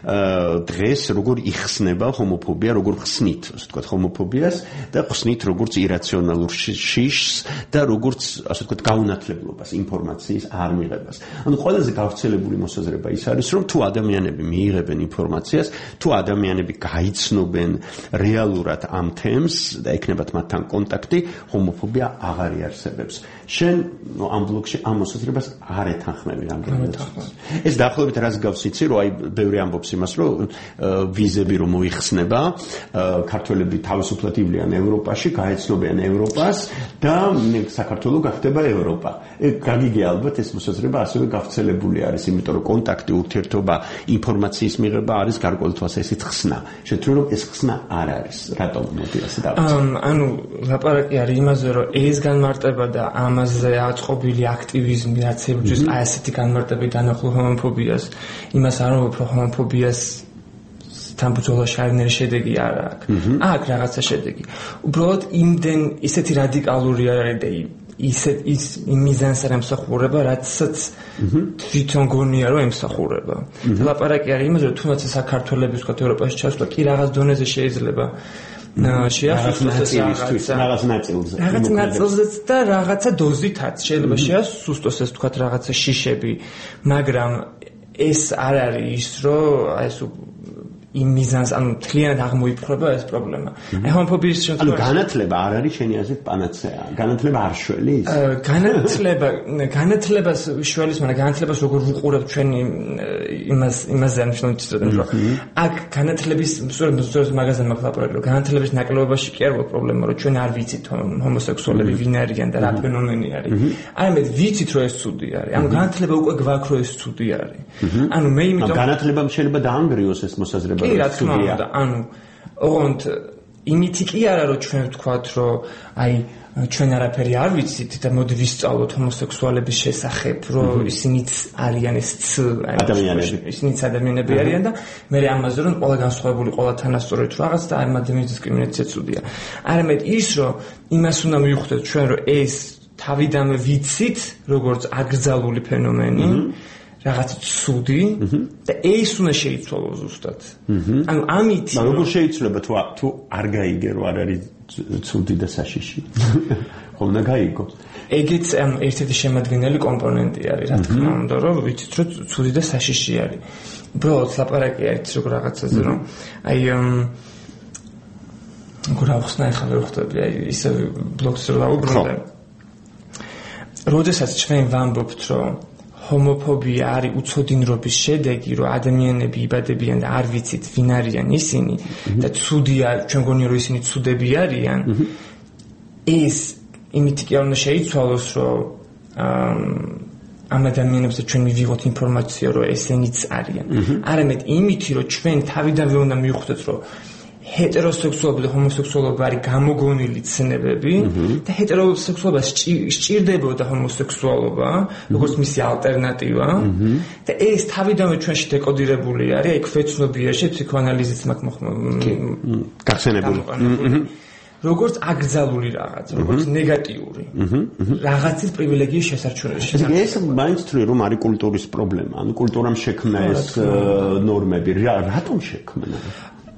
დღეს როგორ იხსნება ჰომოფობია, როგორ ხსნით, ასე ვთქვათ, ჰომოფობიას და ხსნით როგორც ირაციონალურ შიშს და როგორც, ასე ვთქვათ, გაუნათლებლობას, ინფორმაციის არ მიღებას. ანუ ყველაზე გავრცელებული მოსაზრება ის არის, რომ თუ ადამიანები მიიღებენ ინფორმაციას, თუ ადამიანები გაიცნობენ რეალურად ამ თემს და ექნებათ მათთან კონტაქტი, ჰომოფობია აღარ იარსებებს. შენ ამ ბლოგში ამ მოსაზრებას არ ეთანხმები რამდენად. ეს დაახლოებით რას გავს იცი, რომ აი ბევრი ამბობს იმას, რომ ვიზები რომ მოიხსნება, ქართველები თავისუფლად ივლიან ევროპაში, გაეცნობიან ევროპას და საქართველო გახდება ევროპა. გაგიგე ალბათ ეს მოსაზრება ასევე გავრცელებული არის, იმიტომ რომ კონტაქტი, ურთიერთობა, ინფორმაციის მიღება არის გარკვეული თვალსაზრისით ხსნა. შეთქვი რომ ეს ხსნა არ არის. რატომ მოდი ასე დავწერე? ანუ ლაპარაკი არის იმაზე, რომ ეს განმარტება და ამაზე აწყობილი აქტივიზმი, რაც ებრძვის აი ასეთი განმარტებები დანახულ ჰომოფობიას, იმას არ ვამბობ, რომ ჰომოფობიას თან ბრძოლაში არანაირი შედეგი არ აქვს. აქვს რაღაცა შედეგი. უბრალოდ იმდენ ისეთი რადიკალური არ არის და ისეთ ის მიზანს არ ემსახურება, რაცაც თვითონ გონია რომ ემსახურება. ლაპარაკი არის იმაზე, რომ თუნდაც საქართველოს ვთქვათ ევროპაში ჩასვლა კი რაღაც დონეზე შეიძლება შეასუსტოს რაღაც ნაწილზე. რაღაც ნაწილზეც და რაღაცა დოზითაც შეიძლება შეასუსტოს ეს ვთქვათ რაღაცა შიშები, მაგრამ ეს არ არის ის, რომ აი ეს იმ მიზანს, ანუ თლიანად აღმოიფხვრება ეს პრობლემა. აი ჰომოფობიის შემთხვევაში ანუ განათლება არ არის შენი აზრით პანაცეა. განათლება არ შველის? განათლება, განათლებას შველის, მაგრამ განათლებას როგორ ვუყურებ ჩვენი იმას იმაზე ანიშნავთ ისწორებს, რომ აქ განათლების სწორედ სწორედ მაგაზე მაქვს ლაპარაკი, რომ განათლების ნაკლებობაში კი არ გვაქვს პრობლემა, რომ ჩვენ არ ვიცით ჰომოსექსუალები ვინ არიან და რა ფენომენი არის. არამედ ვიცით რომ ეს ცუდი არის. ანუ განათლება უკვე გვაქვს რომ ეს ცუდი არის. ანუ მე იმიტომ განათლებამ შეიძლება დაანგრიოს ეს მოსაზრება. კი, რა თქმა უნდა, ანუ ოღონდ იმითი კი არა რომ ჩვენ ვთქვათ რომ აი ჩვენ არაფერი არ ვიცით და მოდი ვისწავლოთ ჰომოსექსუალების შესახებ, რომ ისინიც არიან ეს ადამიანები, ისინიც ადამიანები არიან და მე ამაზე რომ ყველა განსხვავებული, ყველა თანასწორით რაღაც და ამ ადამიანის დისკრიმინაცია ცუდია. არამედ ის რომ იმას უნდა მივხვდეთ ჩვენ რომ ეს თავიდანვე ვიცით როგორც აკრძალული ფენომენი, რაღაც ცუდი და ეს უნდა შეიცვალოს ზუსტად. ანუ ამით მაგრამ როგორ შეიცვლება თუ თუ არ გაიგე რომ არ არის ცუდი და საშიში? ხომ უნდა გაიგო. ეგეც ერთ-ერთი შემადგენელი კომპონენტი არის, რა თქმა უნდა, რომ ვიცით რომ ცუდი და საშიში არის. უბრალოდ ლაპარაკი არის როგორ რაღაცაზე, რომ აი გურაუხსნა ახლა ვერ ხვდები, აი ისე ბლოგს რო დაუბრუნდა. როდესაც ჩვენ ვამბობთ რომ ჰომოფობია არის უცოდინრობის შედეგი, რომ ადამიანები იბადებიან და არ ვიცით ვინ არიან ისინი და ცუდია, ჩვენ გონია რომ ისინი ცუდები არიან. ეს იმითი კი არ უნდა შეიცვალოს, რომ ამ ადამიანებზე ჩვენ მივიღოთ ინფორმაცია, რომ ესენიც არიან. არამედ იმითი, რომ ჩვენ თავიდანვე უნდა მივხვდეთ, რომ ჰეტეროსექსუალობა და ჰომოსექსუალობა არის გამოგონილი ცნებები და ჰეტეროსექსუალობა სჭირდებოდა ჰომოსექსუალობა, როგორც მისი ალტერნატივა და ეს თავიდანვე ჩვენში დეკოდირებული არის, აი ქვეცნობიერში ფსიქოანალიზით მაქვს გახსენებული. როგორც აკრძალული რაღაც, როგორც ნეგატიური. რაღაცის პრივილეგიის შესარჩუნებელი. ეს მაინც თვლი რომ არის კულტურის პრობლემა. ანუ კულტურამ შექმნა ეს ნორმები. რატომ შექმნა?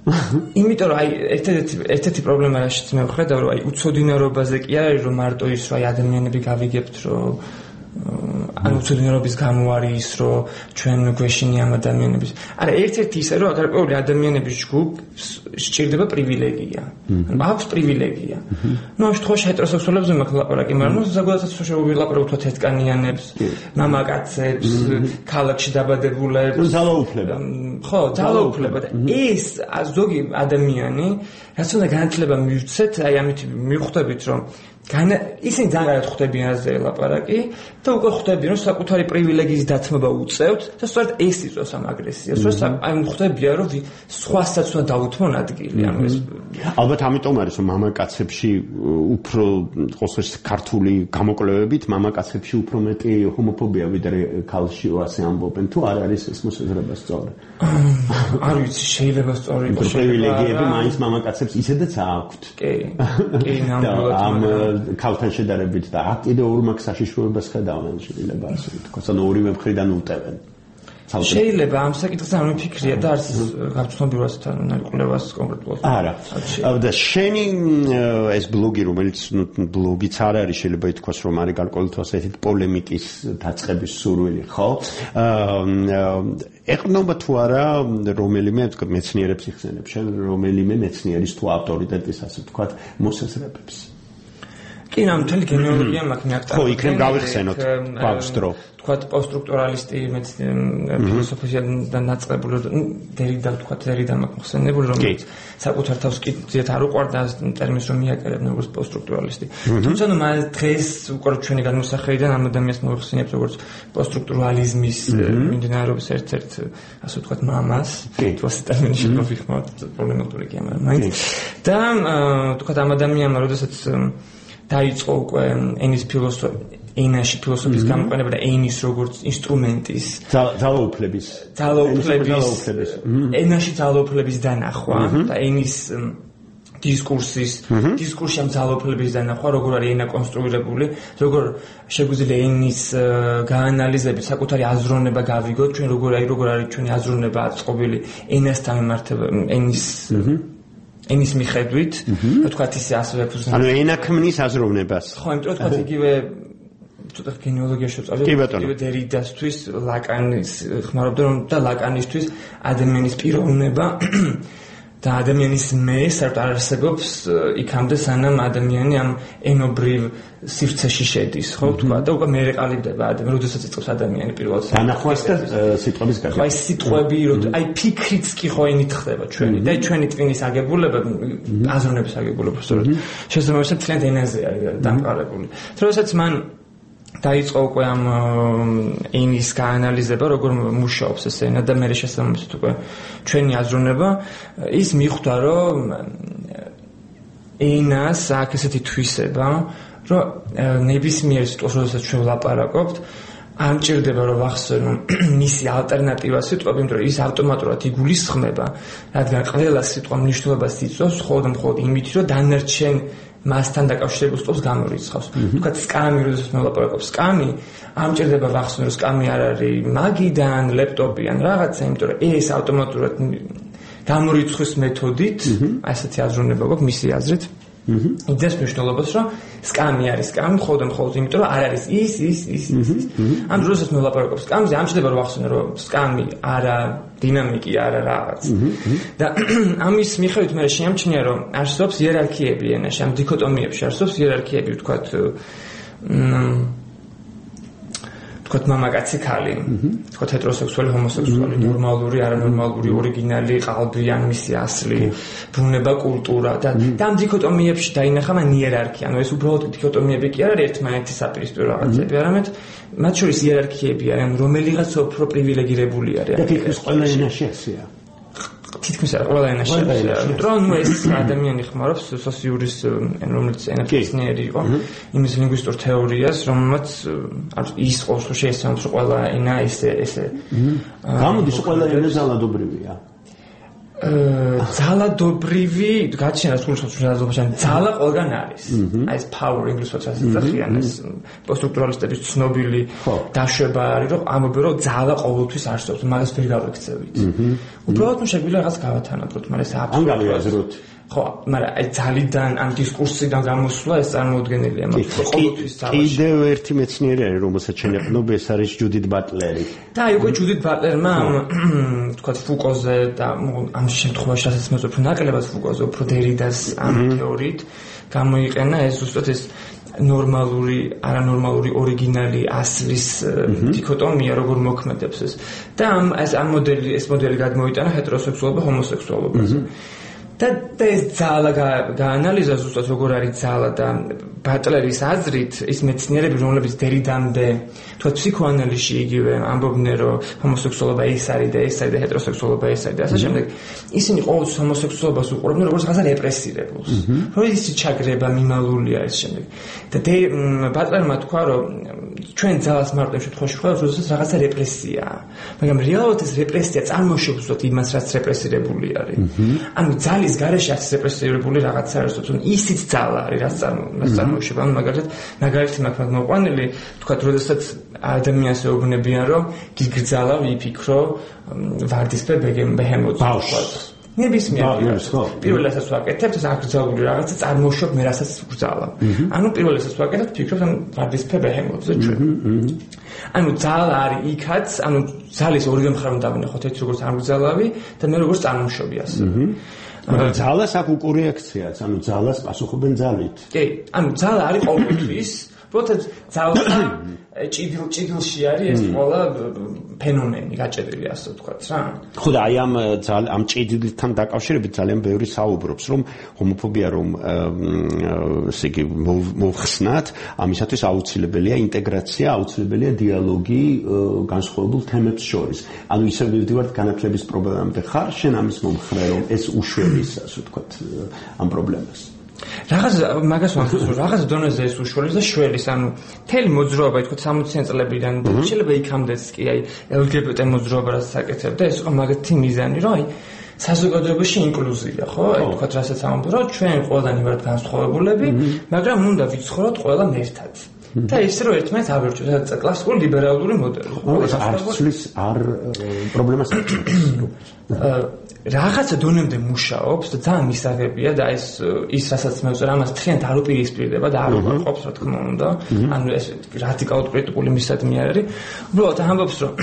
იმიტომ რომ აი ერთ-ერთი ერთ-ერთი პრობლემა რაშიც მე ვხედავ რომ აი უცოდინარობაზე კი არის რომ მარტო ის რომ აი ადამიანები გავიგებთ რომ ანუ უცოდინარობის გამო არის ის რომ ჩვენ გვეშინი ამ ადამიანების არა ერთ-ერთი ისე რომ გარკვეული ადამიანების ჯგუფს სჭირდება პრივილეგია ანუ აქვს პრივილეგია ну ამ შემთხვევაში ჰეტეროსექსუალებზე მაქვს ლაპარაკი მაგრამ ну ზოგადადაც შეუვილაპარაკოთ ერთკანიანებს მამაკაცებს ქალაქში დაბადებულებს ძალაუფლება ხო ძალაუფლება და ეს ზოგი ადამიანი რაც უნდა განათლება მივცეთ აი ამით მივხვდებით რომ განა ისინი ძალიან ხვდებიან ასე ლაპარაკი და უკვე ხვდებიან რომ საკუთარი პრივილეგიის დათმობა უწევთ და სწორედ ეს იწვევს ამ აგრესიას რომ აი ხვდებიან რომ სხვასაც უნდა დაუთმონ ადგილი ანუ ეს ალბათ ამიტომ არის რომ მამაკაცებში უფრო ყოველთვის ქართული გამოკვლევებით მამაკაცებში უფრო მეტი ჰომოფობია ვიდრე ქალშიო ასე ამბობენ თუ არ არის ეს მოსაზრება სწორი არ ვიცი შეიძლება სწორი იყოს პრივილეგიები მაინც მამაკაცებს ისედაც აქვთ კი კი ნამდვილად ქალთან შედარებით და აქტიურ მაგ საშიშროებას ხედავენ შეიძლება ასე ვთქვათ, ანუ ორივე მხრიდან უტევენ. შეიძლება ამ საკითხზე არ მიფიქრია და არც გავცნობიერებასთან ნაკვლევას კონკრეტულად. არა. და შენი ეს ბლოგი, რომელიც ბლოგიც არ არის, შეიძლება ითქვას, რომ არის გარკვეულწილად ასეთი პოლემიკის დაწყების სურვილი, ხო? ეყნობა თუ არა რომელიმე მეცნიერებს იხსენებს, შენ რომელიმე მეცნიერის თუ ავტორიტეტის ასე ვთქვათ, მოსაზრებებს. კი, რა მთელი გენეალოგია მაქვს მეაქტარ. ხო, იქნებ გავიხსენოთ, გვაქვს დრო. თქვათ პოსტსტრუქტურალისტი ფილოსოფიიდან დაწყებული, დერიდა თქვათ, დერიდა მაქვს ხსენებული, რომელიც საკუთარ თავს კი ძიათ არ უყვარდა ტერმინს რომ მიაკერებდნენ როგორც პოსტსტრუქტურალისტი. თუმცა ნუ მას დღეს უკვე ჩვენი განმოსახედიდან ამ ადამიანს მოიხსენიებს როგორც პოსტსტრუქტურალიზმის მიმდინარეობის ერთ-ერთ ასე ვთქვათ მამას. თუ ასე ტერმინი შევიხმოთ, პრობლემატური კი ამაა. მაინც და თქვათ ამ ადამიანმა როდესაც დაიწყო უკვე ენის ფილოსოფია, ენაში ფილოსოფიის გამოყენება და ენის როგორც ინსტრუმენტის ძალაუფლების ძალაუფლების ენაში ძალაუფლების დანახვა და ენის დისკურსის დისკურსში ამ ძალაუფლების დანახვა, როგორ არის ენა კონსტრუირებული, როგორ შეგვიძლია ენის გაანალიზებით საკუთარი აზროვნება გავიგოთ, ჩვენ როგორ არის როგორ არის ჩვენი აზროვნება აწყობილი ენასთან მიმართება ენის ენის მიხედვით, თქვათ ისე ასევე ფუძნად. ანუ ენა ქმნის აზროვნებას. ხო, იმიტომ რომ თქვათ იგივე ცოტა გენეალოგიაში ვწავლე, იგივე დერიდასთვის, ლაკანის ხმარობდა რომ და ლაკანისთვის ადამიანის პიროვნება და ადამიანის მე საერთოდ არ არსებობს იქამდე სანამ ადამიანი ამ ენობრივ სივრცეში შედის, ხო, თქვა და უკვე მე რეყალიბდება ადამიანი, როდესაც იწყებს ადამიანი პირველად დანახვას და სიტყვების გაგება. აი სიტყვები, აი ფიქრიც კი ხო ენით ხდება ჩვენი და ჩვენი ტვინის აგებულება, აზროვნების აგებულება, სწორედ. შესაბამისად ძალიან ენაზე არის დამყარებული. როდესაც მან დაიწყო უკვე ამ ენის გაანალიზება, როგორ მუშაობს ეს ენა და მე შესაბამისად უკვე ჩვენი აზროვნება, ის მიხვდა, რომ ენას აქვს ესეთი თვისება, რომ ნებისმიერ სიტყვას, როდესაც ჩვენ ვლაპარაკობთ, არ მჭირდება რომ ვახსენო მისი ალტერნატივა სიტყვები, იმიტომ რომ ის ავტომატურად იგულისხმება, რადგან ყველა სიტყვა მნიშვნელობას იწვევს მხოლოდ მხოლოდ იმით, რომ დანარჩენ მასთან დაკავშირებულ სიტყვებს გამორიცხავს. თქვათ სკამი, როდესაც მე ვლაპარაკობ სკამი, არ მჭირდება ვახსენო რომ სკამი არ არის მაგიდან, ლეპტოპიდან, რაღაცა, იმიტომ რომ ეს ავტომატურად გამორიცხვის მეთოდით, ასეთი აზროვნება გვაქვს მისი აზრით. იდეას მნიშვნელობას რომ სკამი არის სკამი მხოლოდ მხოლოდ იმიტომ რომ არ არის ის ის ის ის ამ დროსაც მე ვლაპარაკობ სკამზე ამ შეიძლება რომ ვახსენო რომ სკამი არა დინამიკი არა რაღაც და ამის მიხედვით მე შეამჩნია რომ არსებობს იერარქიები ენაში ამ დიქოტომიებში არსებობს იერარქიები ვთქვათ ვთქვათ მამაკაცი ქალი ვთქვათ ჰეტეროსექსუალი ჰომოსექსუალი ნორმალური არანორმალური ორიგინალი ყალბი ან მისი ასლი ბუნება კულტურა და ამ დიქოტომიებში დაინახა მან იერარქია ანუ ეს უბრალოდ დიქოტომიები კი არ არის ერთმანეთის საპირისპირო რაღაცები არამედ მათ შორის იერარქიები არიან რომელიღაც უფრო პრივილეგირებული არის და თითქმის ყველა ენაში ასეა თითქმის ყველა ენაში რომ ნუ ეს ადამიანი ხმარობს სოციურის რომელიც ენათმეცნიერი იყო იმის ლინგვისტურ თეორიას რომელმაც ის ყოველთვის შეესწავლოს რომ ყველა ენა ესე ესე გამოდის ყველა ენა ძალადობრივია ძალადობრივი გაჩენა სულშობს ძალადობრივი ძალა ყველგან არის. აი ეს power ინგლისურად ასწრაფიან ეს პოსტსტრუქტურალისტების ცნობილი დაშვება არის რომ ამბობენ რომ ძალა ყოველთვის არსებობს მაგას ვერ გავიქცევით. უბრალოდ ნუ შეგვიძლია რაღაც გავათანაბროთ, მაგრამ ეს აბსოლუტურად ხო, მაგრამ აი ძალიდან ამ დისკურსიდან გამოსვლა ეს წარმოუდგენელია, მაგრამ ყოველთვის ძალაში. კიდევ ერთი მეცნიერი არის, რომელსაც შენეყნობ, ეს არის ჯუდით ბატლერი. და აი უკვე ჯუდით ბატლერმა თქვა ფუკოზე და ამ შემთხვევაში რასაც მეძებ ნაკლებად ფუკოზე უფრო დერიდას ამ თეორიით გამოიყენა ეს ზუსტად ეს ნორმალური, არანორმალური, ორიგინალი ასლის დიქოტომია როგორ მოქმედებს ეს. და ამ ეს ამ მოდელი ეს მოდელი გადმოიტანა ჰეტეროსექსუალობა ჰომოსექსუალობაზე. და და ეს ძალა გაანალიზა ზუსტად როგორ არის ძალა და ბატლერის აზრით ის მეცნიერები რომლებიც დერიდამდე თქვა ფსიქოანალიზში იგივე ამბობდნენ რომ ჰომოსექსუალობა ეს არის და ეს არის და ჰეტეროსექსუალობა ეს არის და ასე შემდეგ ისინი ყოველთვის ჰომოსექსუალობას უყურებდნენ როგორც რაღაცა რეპრესირებულს რომ ის ჩაგრება მიმალულია ეს შემდეგ და ბატლერმა თქვა რომ ჩვენ ძალას მარტო შემთხვევაში ვხვდებით როდესაც რაღაცა რეპრესიაა მაგრამ რეალურად ეს რეპრესია წარმოშობს იმას რაც რეპრესირებული არის ანუ ძალის გარეშე არის რეპრესირებული რაღაცა არის თუმცა ისიც ძალა არის რაც წარმოშობს ანუ მაგალითად მაგალითი მაქვს მოყვანილი თქვა როდესაც ადამიანს ეუბნებიან რომ გიგრძალა ვიფიქრო ვარდისფერ ბეჰემოთს ნებისმიერ პირველ ასას ვაკეთებთ ეს აკრძალული რაღაცა წარმოშობ მე რასაც ვგრძალა ანუ პირველ ასას ვაკეთებთ ფიქრობთ ამ ვარდისფერ ბეჰემოთზე ჩვენ ანუ ძალა არის იქაც ანუ ძალის ორივე მხარე უნდა ვნახოთ ერთ როგორც ამგრძალავი და მე როგორც წარმოშობი ასე მაგრამ ძალას აქ უკურეაქციაც ანუ ძალას პასუხობენ ძალით კი ანუ ძალა არის ყოველთვის როცა ძალა ჭიდილ ჭიდილში არის ეს ყველა ფენომენი გაჭედილი ასე ვთქვათ რა ხო და აი ამ ამ ჭიდილთან დაკავშირებით ძალიან ბევრი საუბრობს რომ ჰომოფობია რომ ესე იგი მოხსნათ ამისათვის აუცილებელია ინტეგრაცია აუცილებელია დიალოგი განსხვავებულ თემებს შორის ანუ ისევ ვიდივართ განათლების პრობლემამდე ხარ შენ ამის მომხრე რომ ეს უშველის ასე ვთქვათ ამ პრობლემას რაღაც მაგას ვამბობ რომ რაღაც დონეზე ეს უშველის და შველის ანუ მთელი მოძრაობა თქო სამოციან წლებიდან შეიძლება იქამდეც კი აი ელ გი ბი ტე მოძრაობა რაც საკეთებდა ეს იყო მაგათი მიზანი რომ აი საზოგადოებაში ინკლუზია ხო აი თქო რასაც ამბობ რომ ჩვენ ყველანი ვართ განსხვავებულები მაგრამ უნდა ვიცხოვროთ ყველამ ერთად და ის რომ ერთმანეთს ავერჩოთ ეს კლასიკური ლიბერალური მოდელი ხო ეს არ ცვლის არ პრობლემას რაღაცა დონემდე მუშაობს და ძალიან მისაღებია და ეს ის რასაც მე ვწერე ამას თლიანად არ უპირისპირდება და არ უყობს რა თქმა უნდა ანუ ეს რადიკალურად კრიტიკული მისადმი არ არის უბრალოდ ამბობს რომ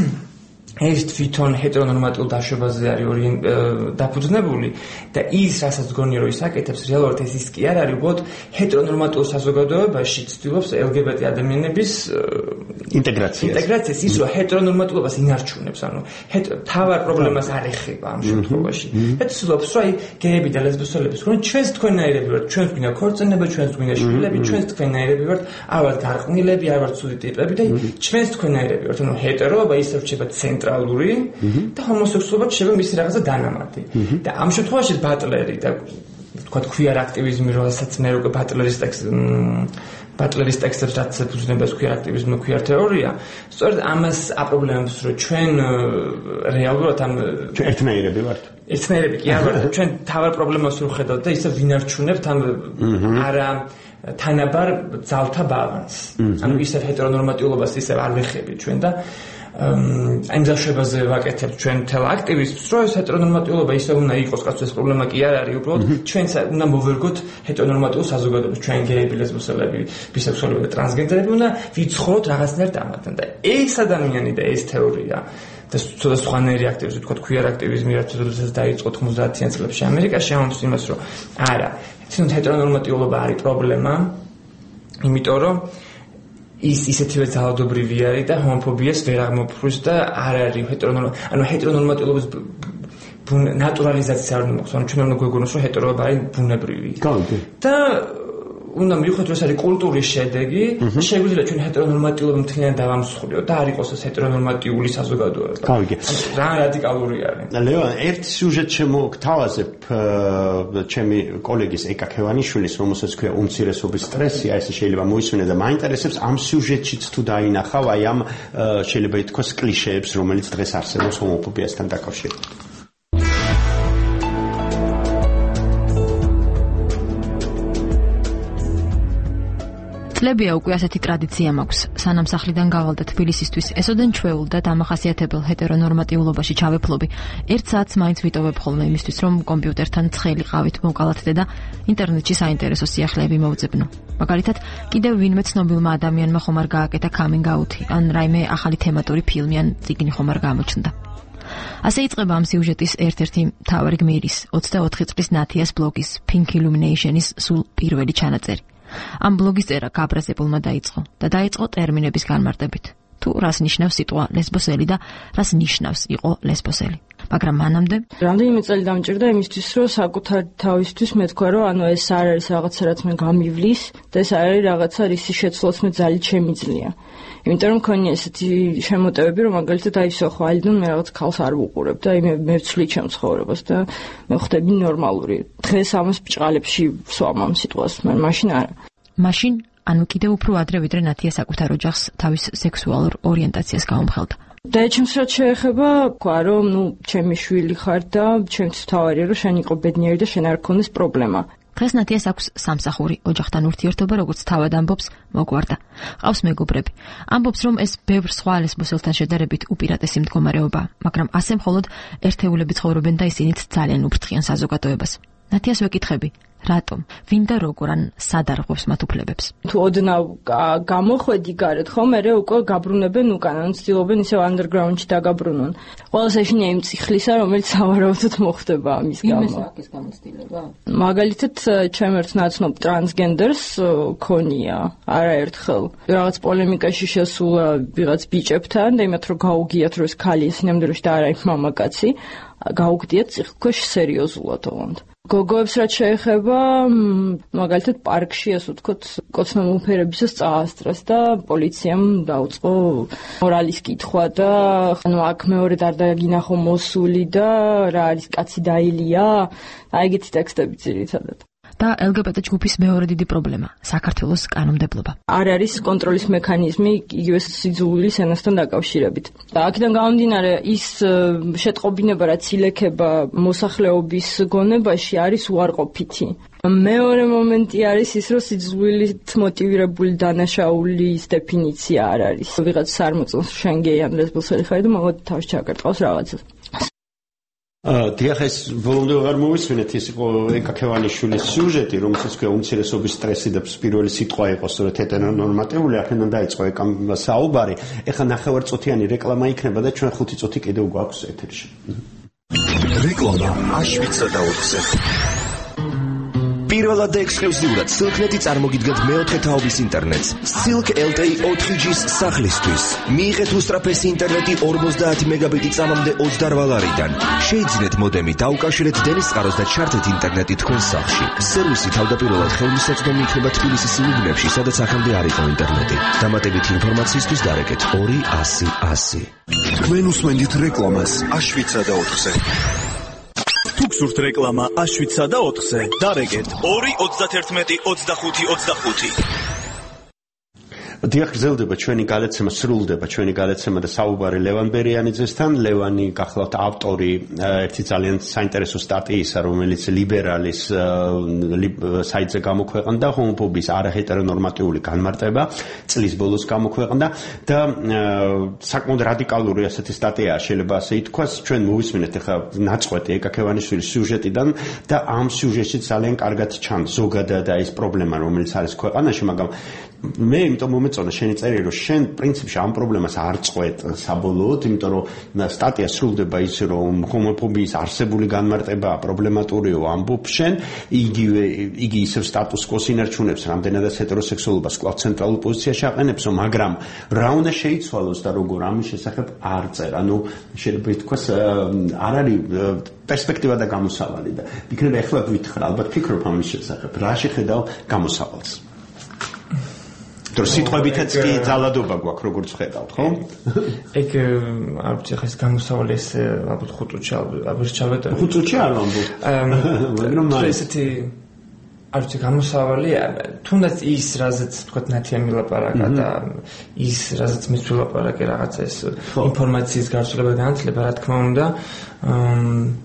ეს თვითონ ჰეტერონორმატიულ დაშვებაზე არის დაფუძნებული და ის რასაც გონია რომ ის აკეთებს რეალურად ეს ის კი არ არის უბრალოდ ჰეტერონორმატიულ საზოგადოებაში ცდილობს ელ გი ბი ტე ადამიანების ინტეგრაციას ინტეგრაციას ის რომ ჰეტერონორმატიულობას ინარჩუნებს ანუ თავარ პრობლემას არ ეხება ამ შემთხვევაში და ცდილობს რომ აი გეები და ლესბოსელების რომ ჩვენს თქვენნაირები ვართ ჩვენს გვინდა ქორწინება ჩვენს გვინდა შვილები ჩვენს თქვენნაირები ვართ არ ვართ გარყვნილები არ ვართ ცუდი ტიპები და ჩვენს თქვენნაირები ვართ ანუ ჰეტეროობა ისე რჩება ცენტრალური და ჰომოსექსუალობა შეიძლება მისი რაღაცა დანამატი და ამ შემთხვევაში ბატლერი და თქვა ქვიარ აქტივიზმი რომელსაც მე უკვე ბატლერის ტექსტ ბატლერის ტექსტებს რაც ეფუძნებას ქვიარ აქტივიზმი ქვიარ თეორია სწორედ ამას აპრობლემებს რომ ჩვენ რეალურად ამ ერთნაირები ვართ ერთნაირები კი არ ვართ ჩვენ თავარ პრობლემას რო ხედავთ და ისე ვინარჩუნებთ ამ არა თანაბარ ძალთა ბალანს ანუ ისე ჰეტერონორმატიულობას ისე არ ვეხები ჩვენ და ამ დაშვებაზე ვაკეთებთ ჩვენ თელ აქტივისტს რომ ეს ჰეტერონორმატიულობა ისე უნდა იყოს კაცო ეს პრობლემა კი არ არის უბრალოდ ჩვენ უნდა მოვერგოთ ჰეტერონორმატიულ საზოგადოებას ჩვენ გეები ლესბოსელები ბისექსუალები და ტრანსგენდერები უნდა ვიცხოვროთ რაღაცნაირ დამატან და ეს ადამიანი და ეს თეორია და ცოტა სხვანაირი აქტივიზმი თქვა ქვიარ აქტივიზმი რაც როდესაც დაიწყო თხმოცდაათიან წლებში ამერიკაში ამბობს იმას რომ არა თვითონ ჰეტერონორმატიულობა არის პრობლემა იმიტომ რომ ის ისეთივე ძალადობრივი არის და ჰომოფობიას ვერ აღმოფხვრს და არ არის ჰეტერონორმატიულობა ანუ ჰეტერონორმატიულობის ნატურალიზაცია არ უნდა მოხდეს ანუ ჩვენ უნდა გვეგონოს რომ ჰეტეროობა არის ბუნებრივი და უნდა მივხვდეთ რომ ეს არის კულტურის შედეგი და შეგვიძლია ჩვენ ჰეტერონორმატიულობა მთლიანად დავამსხვრიოთ და არ იყოს ეს ჰეტერონორმატიული საზოგადოება გავიგე რა რადიკალური არის ლეონ ერთ სიუჟეტ შემოგთავაზებ ჩემი კოლეგის ეკა ქევანიშვილის რომელსაც ქვია უმცირესობის სტრესი აი ეს შეიძლება მოისმინე და მაინტერესებს ამ სიუჟეტშიც თუ დაინახავ აი ამ შეიძლება ითქვას კლიშეებს რომელიც დღეს არსებობს ჰომოფობიასთან დაკავშირებით წლებია უკვე ასეთი ტრადიცია მაქვს. სანამ სახლიდან გავალდა თბილისისთვის, ესოდენ ჩვეულ და დამახასიათებელ ჰეტერონორმატიულობაში ჩავეფლობი. ერთ საათს მაინც ვიტოვებ ხოლმე იმისთვის, რომ კომპიუტერთან ცხელი ყავით მოვკალათდე და ინტერნეტში საინტერესო სიახლეები მოვძებნო. მაგალითად, კიდევ ვინმე ცნობილმა ადამიანმა ხომ არ გააკეთა coming out-ი, ან რაიმე ახალი თემატური ფილმი ან წიგნი ხომ არ გამოჩნდა. ასე იწყება ამ სიუჟეტის ერთ-ერთი მთავარი გმირის, ოცდაოთხი წლის ნათიას ბლოგის Pink Illumination-ის სულ პირველი ჩანაწერი. ამ ბლოგის წერა გაბრაზებულმა დაიწყო და დაიწყო ტერმინების განმარტებით. თუ რას ნიშნავს სიტყვა ლესბოსელი და რას ნიშნავს იყო ლესბოსელი. მაგრამ მანამდე რამდენიმე წელი დამჭირდა იმისთვის, რომ საკუთარ თავისთვის მეთქვა, რომ ანუ ეს არ არის რაღაცა, რაც მე გამივლის და ეს არის რაღაცა, რისი შეცვლაც მე ძალით შემიძლია. იმიტომ რომ მქონია ესეთი შემოტევები, რომ მაგალითად აი ისო ხვალიდან მე რაღაც ქალს არ ვუყურებ და აი მე მე ვცვლი ჩემს ცხოვრებას და მე ხდები ნორმალური. დღეს ამას ბჭყალებში ვსვამ ამ სიტყვას, მაგრამ მაშინ არა. მაშინ ანუ კიდევ უფრო ადრე ვიდრე ნათია საკუთარ ოჯახს თავის სექსუალურ ორიენტაციას გაუმხელდა. და ჩემს რაც შეეხება, თქვა რომ ნუ ჩემი შვილი ხარ და ჩემთვის თავარია რომ შენ იყო ბედნიერი და შენ არ გქონდეს პრობლემა. დღეს ნათიას აქვს სამსახური, ოჯახთან ურთიერთობა, როგორც თავად ამბობს, მოგვარდა. ყავს მეგობრები. ამბობს, რომ ეს ბევრ სხვა ლესბოსელთან შედარებით უპირატესი მდგომარეობაა, მაგრამ ასე მხოლოდ ერთეულები ცხოვრობენ და ისინიც ძალიან უფრთხიან საზოგადოებას. ნათიას ვეკითხები, რატომ? ვინ და როგორ ან სად არღვევს მათ უფლებებს? თუ ოდნავ გამოხვედი გარეთ, ხო, მე უკვე გაბრუნებენ უკან, ან ცდილობენ ისევ underground-ში დაგაბრუნონ. ყველას ეშინია იმ წიხლისა, რომელიც სავარაუდოდ მოხდება ამის გამო. იმის აქის გამოცდილება. მაგალითად, ჩემ ერთ ნაცნობ ტრანსგენდერს ქონია არაერთხელ რაღაც პოლემიკაში შესულა ვიღაც ბიჭებთან და იმათ რომ გაუგიათ რომ ეს ქალი ეს ნამდვილად არ არის მამაკაცი, გაუგდიათ ციხქვეშ სერიოზულად ოღონდ. გოგოებს რაც შეეხება, მაგალითად პარკში, ასე ვთქვათ, კოცნამოფერებისას წაასწრეს და პოლიციამ დაუწყო მორალის კითხვა და ანუ აქ მეორედ არ დაგინახო მოსული და რა არის კაცი დაილია, აი ეგეთი ტექსტები ძირითადად. და ელ გი ბე ტე ჯგუფის მეორე დიდი პრობლემა საქართველოს კანონმდებლობა. არ არის კონტროლის მექანიზმი იგივე სიძულვილის ენასთან დაკავშირებით. და აქედან გამომდინარე ის შეტყობინება რაც ილექება მოსახლეობის გონებაში არის უარყოფითი. მეორე მომენტი არის ის რომ სიძულვილით მოტივირებული დანაშაულის დეფინიცია არ არის. ვიღაც არ მოწონს შენ გეი ან ლესბოსელი ხარ და მაგათ თავში ჩაკარტყავს რაღაცას. დიახ, ეს ბოლომდე აღარ მოვისმინეთ, ეს იყო ეკაკევანიშვილის სიუჟეტი, რომელსაც ქვია უმცირესობის სტრესი და პირველი სიტყვა იყო სწორედ ჰეტერონორმატიული, აქედან დაიწყო ეკამ საუბარი. ეხლა ნახევარწუთიანი რეკლამა იქნება და ჩვენ ხუთი წუთი კიდევ გვაქვს ეთერში. რეკლამა აშვიცა და ოთხზე. პირველად და ექსკლუზიურად Silk.net-ი წარმოგიდგენთ მეოთხე თაობის ინტერნეტს. Silk ელ ტე ი ოთხ ჯის სახლისთვის. მიიღეთ უსწრაფესი ინტერნეტი ორმოცდაათი მეგაბიტი წამამდე ოცდაოთხ ლარიდან. შეიძინეთ მოდემი, დაუკავშირეთ დენის წყაროს და ჩართეთ ინტერნეტი თქვენს სახლში. სერვისი თავდაპირველად ხელმისაწვდომი იქნება თბილისის იმ უბნებში, სადაც აქამდე არ იყო ინტერნეტი. დამატებითი ინფორმაციისთვის დარეკეთ ორი ასი ასი. თქვენ უსმენთ რეკლამას აშვიცა და ოთხზე. თუ გსურთ რეკლამა აშვიცა და ოთხზე, დარეკეთ ორი ოცდაათი ოცდახუთი ოცდახუთი. დიახ, გრძელდება ჩვენი გადაცემა, სრულდება ჩვენი გადაცემა და საუბარი ლევან ბერიანიძესთან. ლევანი გახლავთ ავტორი ერთი ძალიან საინტერესო სტატიისა, რომელიც ლიბერალის საიტზე გამოქვეყნდა, ჰომოფობიის არაჰეტერონორმატიული განმარტება წლის ბოლოს გამოქვეყნდა და საკმაოდ რადიკალური ასეთი სტატიაა, შეიძლება ასე ითქვას. ჩვენ მოვისმინეთ ახლა ნაწყვეტი ეკაკევანიშვილის სიუჟეტიდან და ამ სიუჟეტში ძალიან კარგად ჩანს ზოგადად ეს პრობლემა, რომელიც არის ქვეყანაში, მაგრამ მე იმიტომ მომეწონა შენი წერილი, რომ შენ პრინციპში ამ პრობლემას არ წყვეტ საბოლოოდ, იმიტომ რომ სტატია სრულდება ისე, რომ ჰომოფობიის არსებული განმარტება პრობლემატურიო ამბობ შენ, იგივე იგი ისევ სტატუს კოს ინარჩუნებს, რამდენადაც ჰეტეროსექსუალობას კვლავ ცენტრალურ პოზიციაში აყენებსო, მაგრამ რა უნდა შეიცვალოს და როგორ ამის შესახებ არ წერ. ანუ შეიძლება ითქვას არ არის პერსპექტივა და გამოსავალი და იქნება ეხლა გვითხრა, ალბათ ფიქრობ ამის შესახებ, რა შეხედავ გამოსავალს. თორ სიტყვებითაც კი ძალადობა გვაქვს, როგორც ხედავთ, ხო? ეგ არ ვიცი, ხა ეს გამოსავალი ეს ალბათ ხუთ წუთში ალბათ ჩავეტევი. ხუთ წუთში არ ვამბობ. მაგრამ ესეთი არ ვიცი, გამოსავალი, თუნდაც ის, რაზეც თქვა ნათია მილაპარაკა და ის, რაზეც მე ვილაპარაკე რაღაცა ეს ინფორმაციის გასწრება და განათლება, რა თქმა უნდა,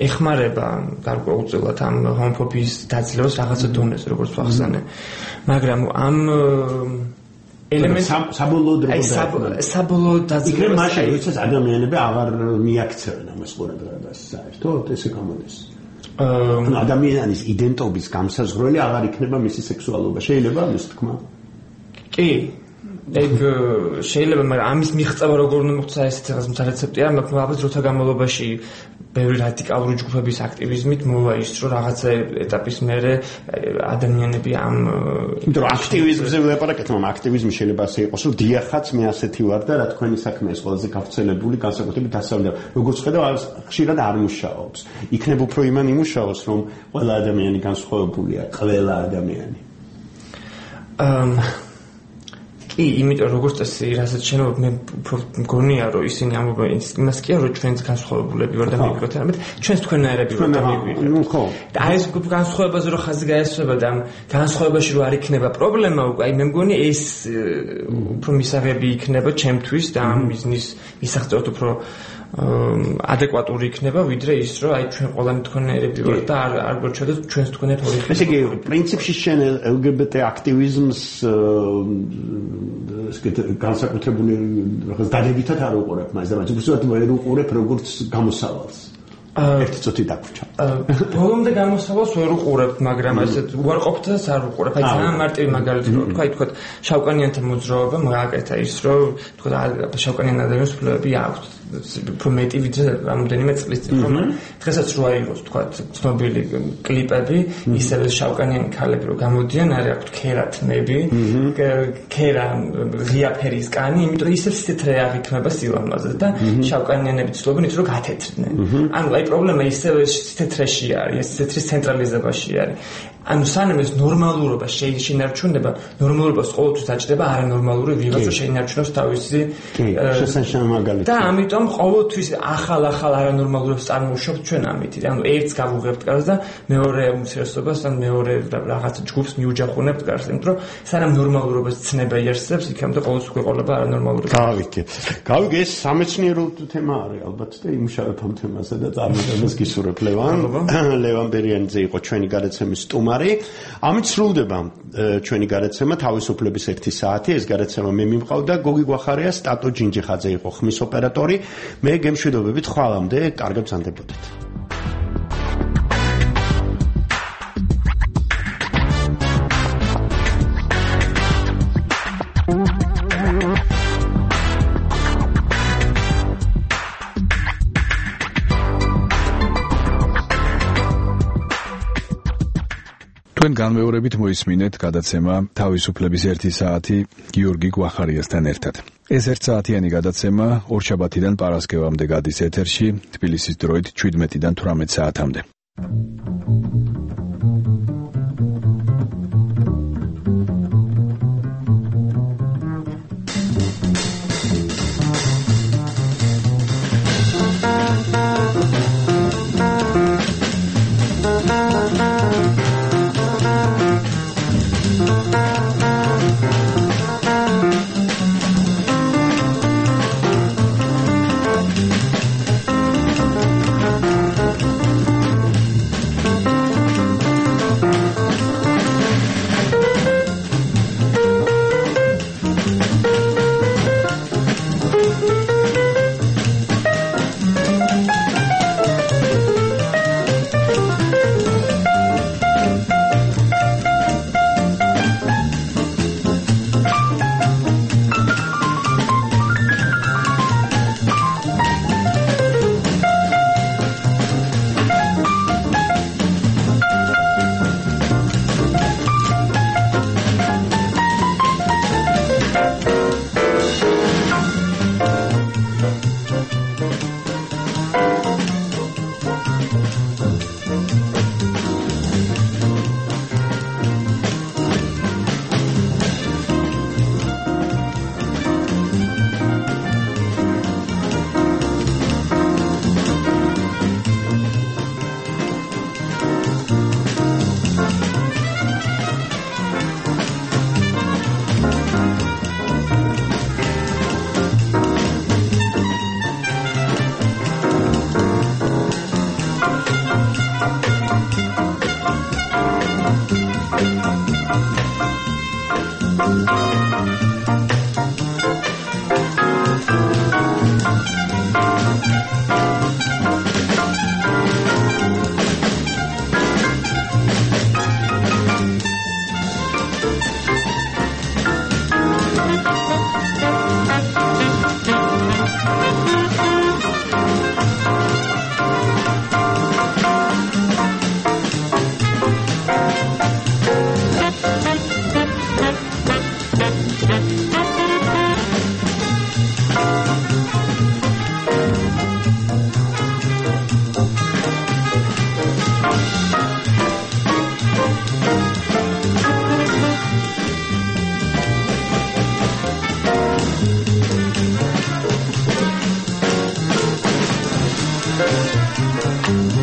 ეხმარება გარკვეულწილად ამ ჰომოფობიის დაძლევას რაღაცა დონეზე, როგორც ვახსენე. მაგრამ ამ ელემენტ საბოლოოდ როგორ საბოლოოდ დაძლევას მაშინ როდესაც ადამიანები აღარ მიაქცევენ ამ ცხოვრებას საერთოდ ესე გამოდის. ანუ ადამიანის იდენტობის გამსაზღვრელი აღარ იქნება მისი სექსუალობა. შეიძლება ამის თქმა? კი. ეგ შეიძლება, მაგრამ ამის მიღწევა როგორ უნდა მოხდეს ესეც რაღაც მთა რეცეპტია, მაგრამ ალბათ დროთა განმავლობაში ბევრი რადიკალური ჯგუფების აქტივიზმით მოვა ის, რომ რაღაცა ეტაპის მერე ადამიანები ამ იმიტომ რომ აქტივიზმზე ვლაპარაკეთ, მაგრამ აქტივიზმი შეიძლება ასე იყოს, რომ დიახაც მე ასეთი ვარ და რა თქვენი საქმე ეს ყველაზე გავრცელებული, განსაკუთრებით დასავლეთ. როგორც ხედავ, ხშირად არ მუშაობს. იქნებ უფრო იმან იმუშაოს, რომ ყველა ადამიანი განსხვავებულია, ყველა ადამიანი. აა კი, იმიტომ რომ როგორც წესი, რასაც შენობა მე უფრო მგონია, რომ ისინი ამბობენ იმას კი, რომ ჩვენც განსხვავებულები ვარ და მივიღოთ, ამით ჩვენც თქვენაერები ვარ და მივიღოთ. ნუ ხო. და აი ეს განსხვავებაზე რომ ხაზი გაესვება და ამ განსხვავებაში რომ არ იქნება პრობლემა, აი მე მგონი ეს უფრო მისაღები იქნება ჩემთვის და ამ ბიზნეს მისაღწევად უფრო ადეკვატური იქნება, ვიდრე ის, რომ აი ჩვენ ყველანი თქვენაერები ვარ და არ არ გვერჩევთ ჩვენს თქვენეთ ორი ხილი. ესე იგი, პრინციპში შენ ელ გი ბი ტი აქტივიზმს განსაკუთრებული რაღაც დადებითად არ უყურებ, მაგრამ ზოგადად უბრალოდ ვერ უყურებ როგორც გამოსავალს. ერთი წუთი დაგვრჩა. ბოლომდე გამოსავალს ვერ უყურებ, მაგრამ ესეთ უარყოფითაც არ უყურებ. აი ძალიან მარტივი მაგალითი რომ თქვა, თქვა შავკანიანთა მოძრაობა მაგაკეთა ის, რომ თქვა შავკანიან ადამიანებს ფლები აქვს. უფრო მეტი ვიდრე რამოდენიმე წლის წინ, რომ დღესაც რო აიღოს, თქვა, ცნობილი კლიპები, ისევე შავკანიანი ქალები რო გამოდიან, არის აქვთ ქერათმები, ქერა ღია ფერის კანი, იმიტომ რომ ისევ სითეთრე აღიქმება სილამაზე და შავკანიანები ცდილობენ ის რომ გათეთრდნენ. ანუ აი პრობლემა ისევ სითეთრეში არის, სითეთრის ცენტრალიზებაში არის. ანუ სანამ ეს ნორმალურობა შეინარჩუნება, ნორმალურობას ყოველთვის დაჭდება არანორმალური ვიღაცა შეინარჩუნოს თავისი შესანიშნავი მაგალითი. და ამიტომ ყოველთვის ახალ-ახალ არანორმალურობას წარმოუშვებთ ჩვენ ამით. ანუ ერთს გავუღებთ გარს და მეორე უმცირესობას ან მეორე რაღაც ჯგუფს მიუჯახუნებთ გარს, იმიტომ რომ სანამ ნორმალურობას ცნება იარსებს, იქამდე ყოველთვის გვეყოლება არანორმალურობა. გავიგე. გავიგე, ეს სამეცნიერო თემა არის ალბათ და იმუშავებ ამ თემაზე და წარმატებას გისურვებ ლევან. ლევან ბერიანიძე იყო ჩვენი გადაცემის სტუმარი. ამით სრულდება ჩვენი გადაცემა თავისუფლების ერთი საათი. ეს გადაცემა მე მიმყავდა, გოგი გვახარია, სტატო ჯინჯიხაძე იყო ხმის ოპერატორი. მე გემშვიდობებით ხვალამდე, კარგად ბრძანდებოდეთ. თქვენ განმეორებით მოისმინეთ გადაცემა თავისუფლების ერთი საათი გიორგი გვახარიასთან ერთად. ეს ერთ საათიანი გადაცემა ორშაბათიდან პარასკევამდე გადის ეთერში, თბილისის დროით შვიდმეტიდან თვრამეტ საათამდე.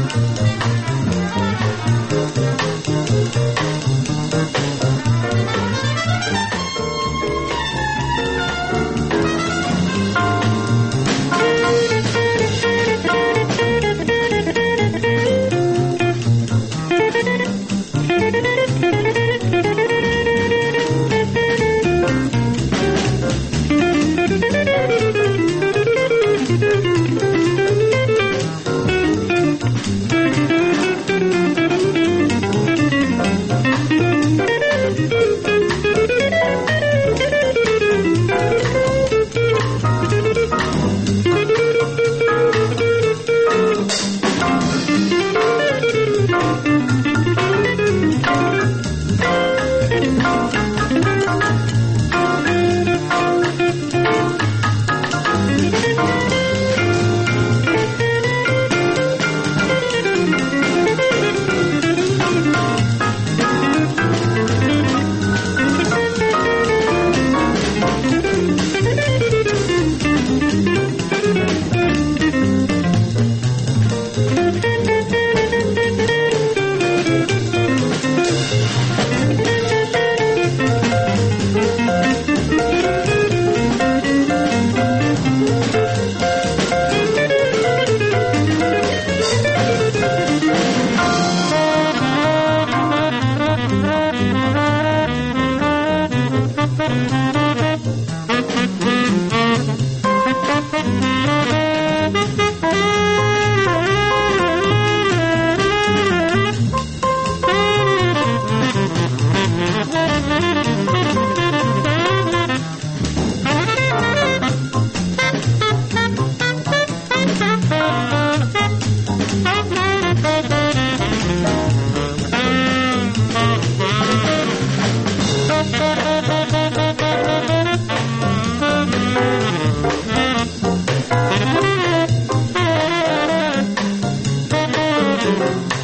Thank you.